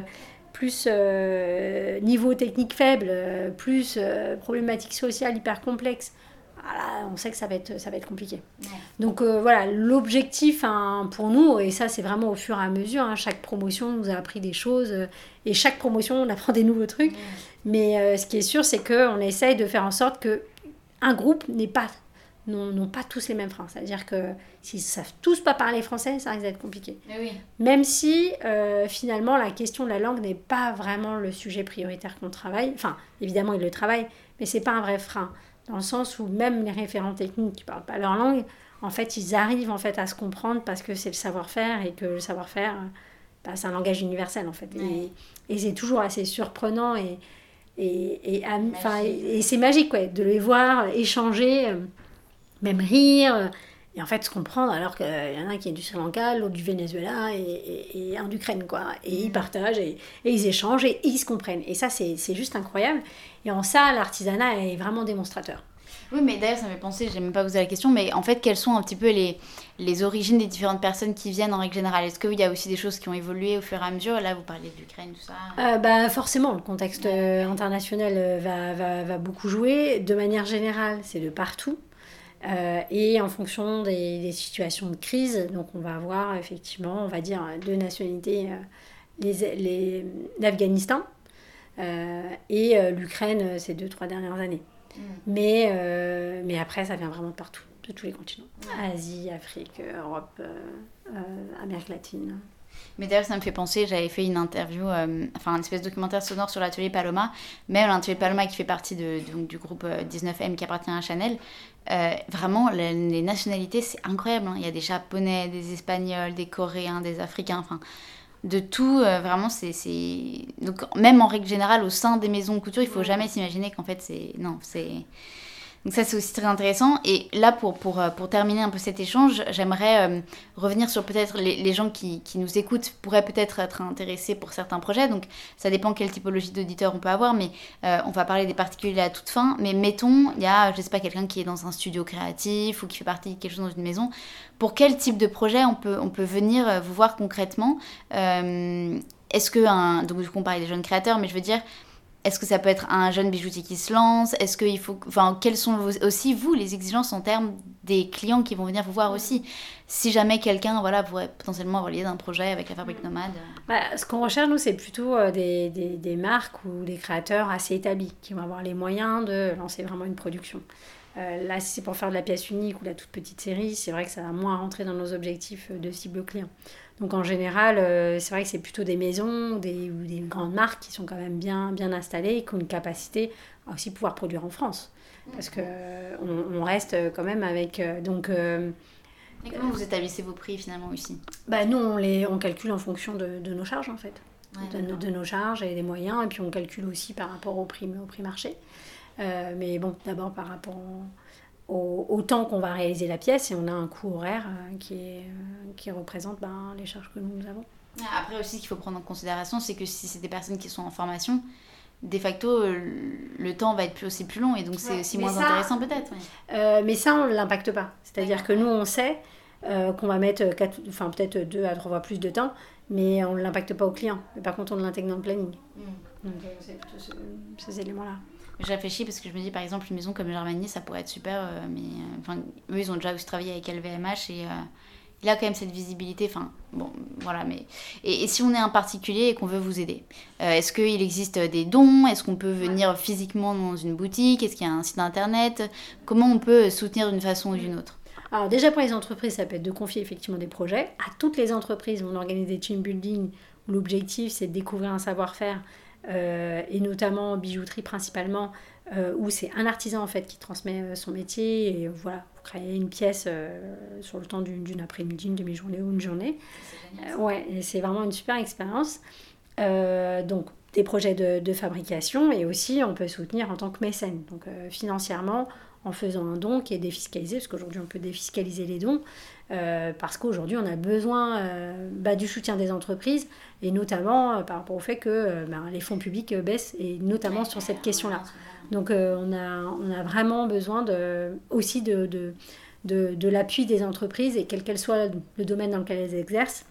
niveau technique faible, plus problématique sociale hyper complexe, voilà, on sait que ça va être compliqué. Ouais. Donc voilà, l'objectif pour nous, et ça c'est vraiment au fur et à mesure, chaque promotion nous a appris des choses, et chaque promotion on apprend des nouveaux trucs, mais ce qui est sûr c'est qu'on essaye de faire en sorte qu'un groupe n'ont pas tous les mêmes freins. C'est-à-dire que s'ils ne savent tous pas parler français, ça risque d'être compliqué. Oui. Même si finalement la question de la langue n'est pas vraiment le sujet prioritaire qu'on travaille, enfin évidemment ils le travaillent, mais c'est pas un vrai frein. Dans le sens où même les référents techniques qui ne parlent pas leur langue, en fait, ils arrivent en fait, à se comprendre parce que c'est le savoir-faire et que le savoir-faire, c'est un langage universel en fait. Ouais. Et c'est toujours assez surprenant et c'est magique de les voir échanger, même rire, et en fait se comprendre alors qu'il y en a un qui est du Sri Lanka, l'autre du Venezuela et un d'Ukraine, quoi. Et ils partagent et ils échangent et ils se comprennent. Et ça, c'est juste incroyable. Et en ça, l'artisanat est vraiment démonstrateur. Oui, mais d'ailleurs, ça me fait penser, je n'ai même pas posé la question, mais en fait, quelles sont un petit peu les origines des différentes personnes qui viennent en règle générale? Est-ce qu'il y a aussi des choses qui ont évolué au fur et à mesure? Là, vous parliez de l'Ukraine, tout ça. Forcément, le contexte international va beaucoup jouer. De manière générale, c'est de partout. Et en fonction des situations de crise, donc on va avoir effectivement, on va dire, deux nationalités, l'Afghanistan et l'Ukraine ces 2-3 dernières années. Mais après, ça vient vraiment de partout, de tous les continents. Asie, Afrique, Europe, Amérique latine. Mais d'ailleurs, ça me fait penser, j'avais fait une interview, une espèce de documentaire sonore sur l'atelier Paloma, même l'atelier Paloma qui fait partie du groupe 19M qui appartient à Chanel. Vraiment, les nationalités, c'est incroyable. Il y a des Japonais, des Espagnols, des Coréens, des Africains, de tout. Vraiment, c'est... Donc, même en règle générale, au sein des maisons de couture, il ne faut jamais s'imaginer qu'en fait, c'est... Non, c'est... Donc ça, c'est aussi très intéressant. Et là, pour terminer un peu cet échange, j'aimerais revenir sur peut-être les gens qui nous écoutent pourraient peut-être être intéressés pour certains projets. Donc ça dépend quelle typologie d'auditeur on peut avoir, mais on va parler des particuliers à toute fin. Mais mettons, il y a, je sais pas, quelqu'un qui est dans un studio créatif ou qui fait partie de quelque chose dans une maison. Pour quel type de projet on peut venir vous voir concrètement? Est-ce que donc du coup on parlait des jeunes créateurs, mais je veux dire... Est-ce que ça peut être un jeune bijoutier qui se lance? Est-ce qu'il faut... quelles sont aussi, vous, les exigences en termes des clients qui vont venir vous voir aussi? Si jamais quelqu'un, pourrait potentiellement avoir l'idée d'un projet avec la Fabrique Nomade. Ce qu'on recherche, nous, c'est plutôt des marques ou des créateurs assez établis, qui vont avoir les moyens de lancer vraiment une production. Là, si c'est pour faire de la pièce unique ou de la toute petite série, c'est vrai que ça va moins rentrer dans nos objectifs de cible client. Donc en général, c'est vrai que c'est plutôt des maisons ou des grandes marques qui sont quand même bien installées et qui ont une capacité à aussi pouvoir produire en France. Parce qu'on reste quand même avec... Et comment vous établissez vos prix finalement aussi? Nous, on calcule en fonction de nos charges en fait. De nos charges et des moyens. Et puis on calcule aussi par rapport au prix marché. Mais bon, d'abord par rapport au temps qu'on va réaliser la pièce, et on a un coût horaire qui représente les charges que nous avons. Après aussi, ce qu'il faut prendre en considération, c'est que si c'est des personnes qui sont en formation, de facto, le temps va être aussi plus long, et donc c'est aussi moins intéressant peut-être. Mais ça, on ne l'impacte pas. C'est-à-dire que nous, on sait qu'on va mettre peut-être 2 à 3 fois plus de temps, mais on ne l'impacte pas au client. Mais par contre, on l'intègre dans le planning. Donc, c'est plutôt ces éléments-là. Je réfléchis parce que je me dis, par exemple, une maison comme Germany, ça pourrait être super, mais eux, ils ont déjà aussi travaillé avec LVMH et il a quand même cette visibilité. Enfin, bon, voilà. Mais et si on est un particulier et qu'on veut vous aider, est-ce qu'il existe des dons? Est-ce qu'on peut venir physiquement dans une boutique? Est-ce qu'il y a un site internet? Comment on peut soutenir d'une façon ou d'une autre? Alors déjà pour les entreprises, ça peut être de confier effectivement des projets. À toutes les entreprises, on organise des team building où l'objectif c'est de découvrir un savoir-faire et notamment en bijouterie principalement, où c'est un artisan en fait qui transmet son métier et voilà, vous créez une pièce sur le temps d'une après-midi, une demi-journée ou une journée. C'est génial, ouais, et c'est vraiment une super expérience. Donc des projets de fabrication et aussi on peut soutenir en tant que mécène, donc financièrement en faisant un don qui est défiscalisé, parce qu'aujourd'hui on peut défiscaliser les dons, parce qu'aujourd'hui on a besoin du soutien des entreprises, et notamment par rapport au fait que les fonds publics baissent, et notamment sur cette question-là. Donc on a vraiment besoin aussi de l'appui des entreprises, et quel qu'elle soit le domaine dans lequel elles exercent,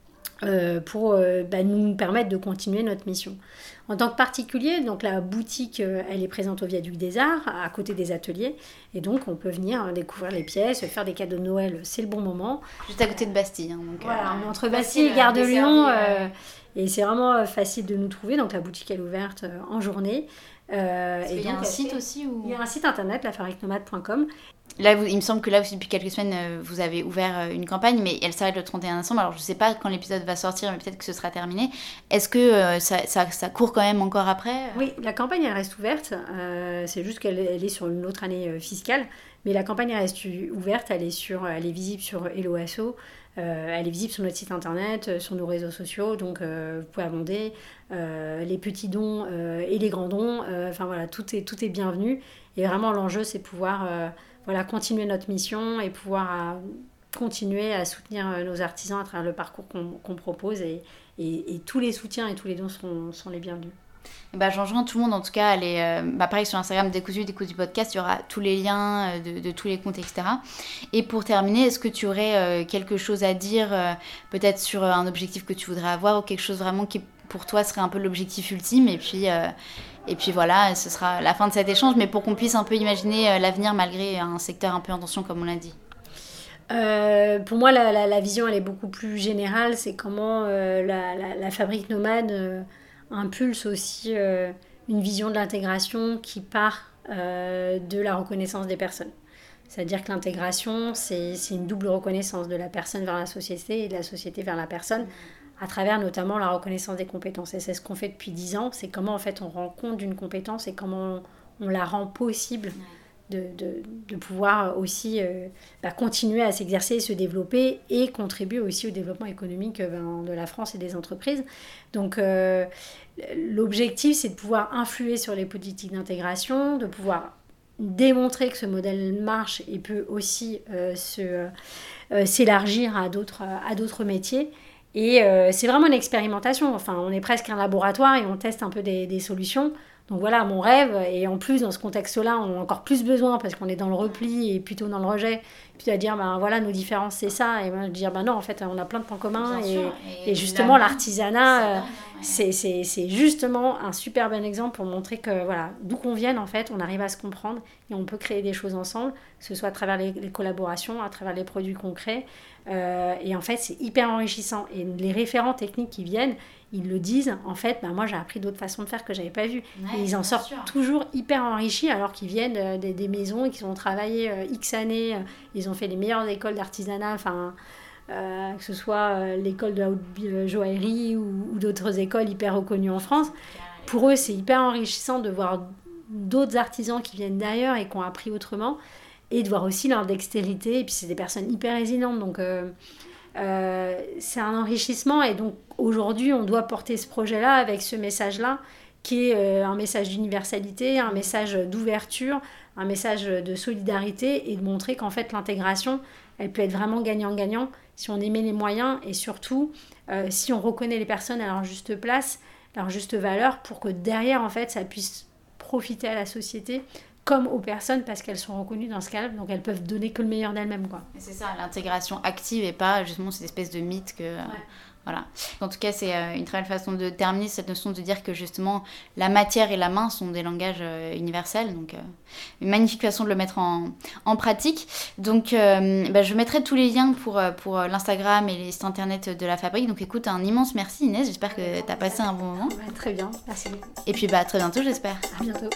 pour nous permettre de continuer notre mission. En tant que particulier, donc la boutique, elle est présente au Viaduc des Arts, à côté des ateliers, et donc on peut venir découvrir les pièces, faire des cadeaux de Noël, c'est le bon moment. Juste à côté de Bastille. Donc, voilà, on est entre Bastille et Gare de Lyon, et c'est vraiment facile de nous trouver, donc la boutique elle est ouverte en journée. Il y a un site aussi ou... Il y a un site internet, lafabriquenomade.com. Là, il me semble que là aussi, depuis quelques semaines, vous avez ouvert une campagne, mais elle s'arrête le 31 décembre. Alors, je ne sais pas quand l'épisode va sortir, mais peut-être que ce sera terminé. Est-ce que ça court quand même encore après ? Oui, la campagne, elle reste ouverte. C'est juste qu'elle est sur une autre année fiscale. Mais la campagne, elle reste ouverte. Elle est visible sur Hello Asso. Elle est visible sur notre site internet, sur nos réseaux sociaux. Donc, vous pouvez abonder les petits dons et les grands dons. Enfin, voilà, tout est bienvenu. Et vraiment, l'enjeu, c'est pouvoir... continuer notre mission et pouvoir continuer à soutenir nos artisans à travers le parcours qu'on propose, et tous les soutiens et tous les dons sont les bienvenus. J'en rejoins tout le monde en tout cas. Pareil sur Instagram Décousu Podcast, il y aura tous les liens de tous les comptes, etc. Et pour terminer, est-ce que tu aurais quelque chose à dire peut-être sur un objectif que tu voudrais avoir, ou quelque chose vraiment qui pour toi serait un peu l'objectif ultime, et puis voilà, ce sera la fin de cet échange, mais pour qu'on puisse un peu imaginer l'avenir malgré un secteur un peu en tension comme on l'a dit. Pour moi, la vision, elle est beaucoup plus générale. C'est comment la fabrique nomade impulse aussi une vision de l'intégration qui part de la reconnaissance des personnes. C'est-à-dire que l'intégration, c'est une double reconnaissance de la personne vers la société et de la société vers la personne, à travers notamment la reconnaissance des compétences. Et c'est ce qu'on fait depuis 10 ans, c'est comment en fait on rend compte d'une compétence et comment on la rend possible de pouvoir aussi continuer à s'exercer, se développer et contribuer aussi au développement économique de la France et des entreprises. Donc l'objectif, c'est de pouvoir influer sur les politiques d'intégration, de pouvoir démontrer que ce modèle marche et peut aussi s'élargir à d'autres métiers. Et c'est vraiment une expérimentation. Enfin, on est presque un laboratoire et on teste un peu des solutions. Donc voilà, mon rêve, et en plus dans ce contexte-là, on a encore plus besoin parce qu'on est dans le repli et plutôt dans le rejet. Puis à dire, voilà, nos différences, c'est ça. Et de dire, non, en fait, on a plein de points communs. Et justement, l'artisanat, c'est justement un super bon exemple pour montrer que, voilà, d'où qu'on vienne, en fait, on arrive à se comprendre et on peut créer des choses ensemble, que ce soit à travers les collaborations, à travers les produits qu'on crée. Et en fait, c'est hyper enrichissant. Et les référents techniques qui viennent, ils le disent, en fait, moi j'ai appris d'autres façons de faire que j'avais pas vues. Ouais, et ils en sortent toujours hyper enrichis, alors qu'ils viennent des maisons et qu'ils ont travaillé X années, ils ont fait les meilleures écoles d'artisanat, que ce soit l'école de la haute joaillerie ou d'autres écoles hyper reconnues en France. Pour eux, c'est hyper enrichissant de voir d'autres artisans qui viennent d'ailleurs et qui ont appris autrement, et de voir aussi leur dextérité. Et puis c'est des personnes hyper résilientes, donc c'est un enrichissement. Et donc aujourd'hui, on doit porter ce projet-là avec ce message-là, qui est un message d'universalité, un message d'ouverture, un message de solidarité, et de montrer qu'en fait l'intégration, elle peut être vraiment gagnant-gagnant si on émet les moyens, et surtout si on reconnaît les personnes à leur juste place, leur juste valeur, pour que derrière en fait ça puisse profiter à la société comme aux personnes, parce qu'elles sont reconnues dans ce cas-là, donc elles peuvent donner que le meilleur d'elles-mêmes, quoi. Et c'est ça, l'intégration active, et pas justement cette espèce de mythe que Voilà. En tout cas, c'est une très belle façon de terminer cette notion de dire que justement la matière et la main sont des langages universels. Donc, une magnifique façon de le mettre en pratique. Donc, je mettrai tous les liens pour l'Instagram et les sites internet de la Fabrique. Donc, écoute, un immense merci Inès. J'espère que tu as passé un bon moment. Ouais, très bien, merci beaucoup. Et puis, à très bientôt, j'espère. À bientôt.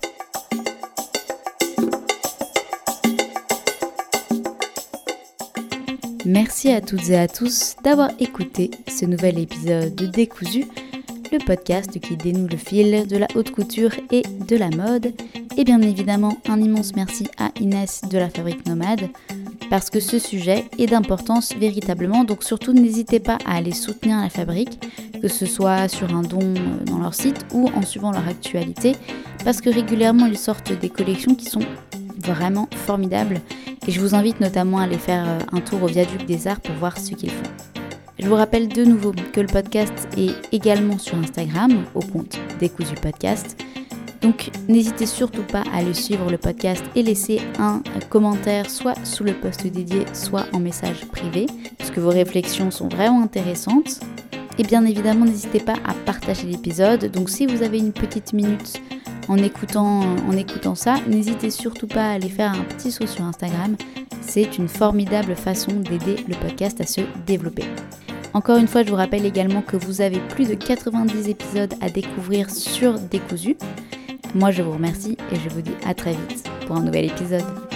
Merci à toutes et à tous d'avoir écouté ce nouvel épisode de Décousu, le podcast qui dénoue le fil de la haute couture et de la mode. Et bien évidemment, un immense merci à Inès de la Fabrique Nomade, parce que ce sujet est d'importance véritablement. Donc surtout, n'hésitez pas à aller soutenir la Fabrique, que ce soit sur un don dans leur site ou en suivant leur actualité, parce que régulièrement, ils sortent des collections qui sont vraiment formidables. Et je vous invite notamment à aller faire un tour au Viaduc des Arts pour voir ce qu'ils font. Je vous rappelle de nouveau que le podcast est également sur Instagram, au compte Décousu Podcast. Donc n'hésitez surtout pas à le suivre le podcast et laisser un commentaire soit sous le post dédié, soit en message privé, parce que vos réflexions sont vraiment intéressantes. Et bien évidemment, n'hésitez pas à partager l'épisode. Donc si vous avez une petite minute en écoutant ça, n'hésitez surtout pas à aller faire un petit saut sur Instagram. C'est une formidable façon d'aider le podcast à se développer. Encore une fois, je vous rappelle également que vous avez plus de 90 épisodes à découvrir sur Décousu. Moi, je vous remercie et je vous dis à très vite pour un nouvel épisode.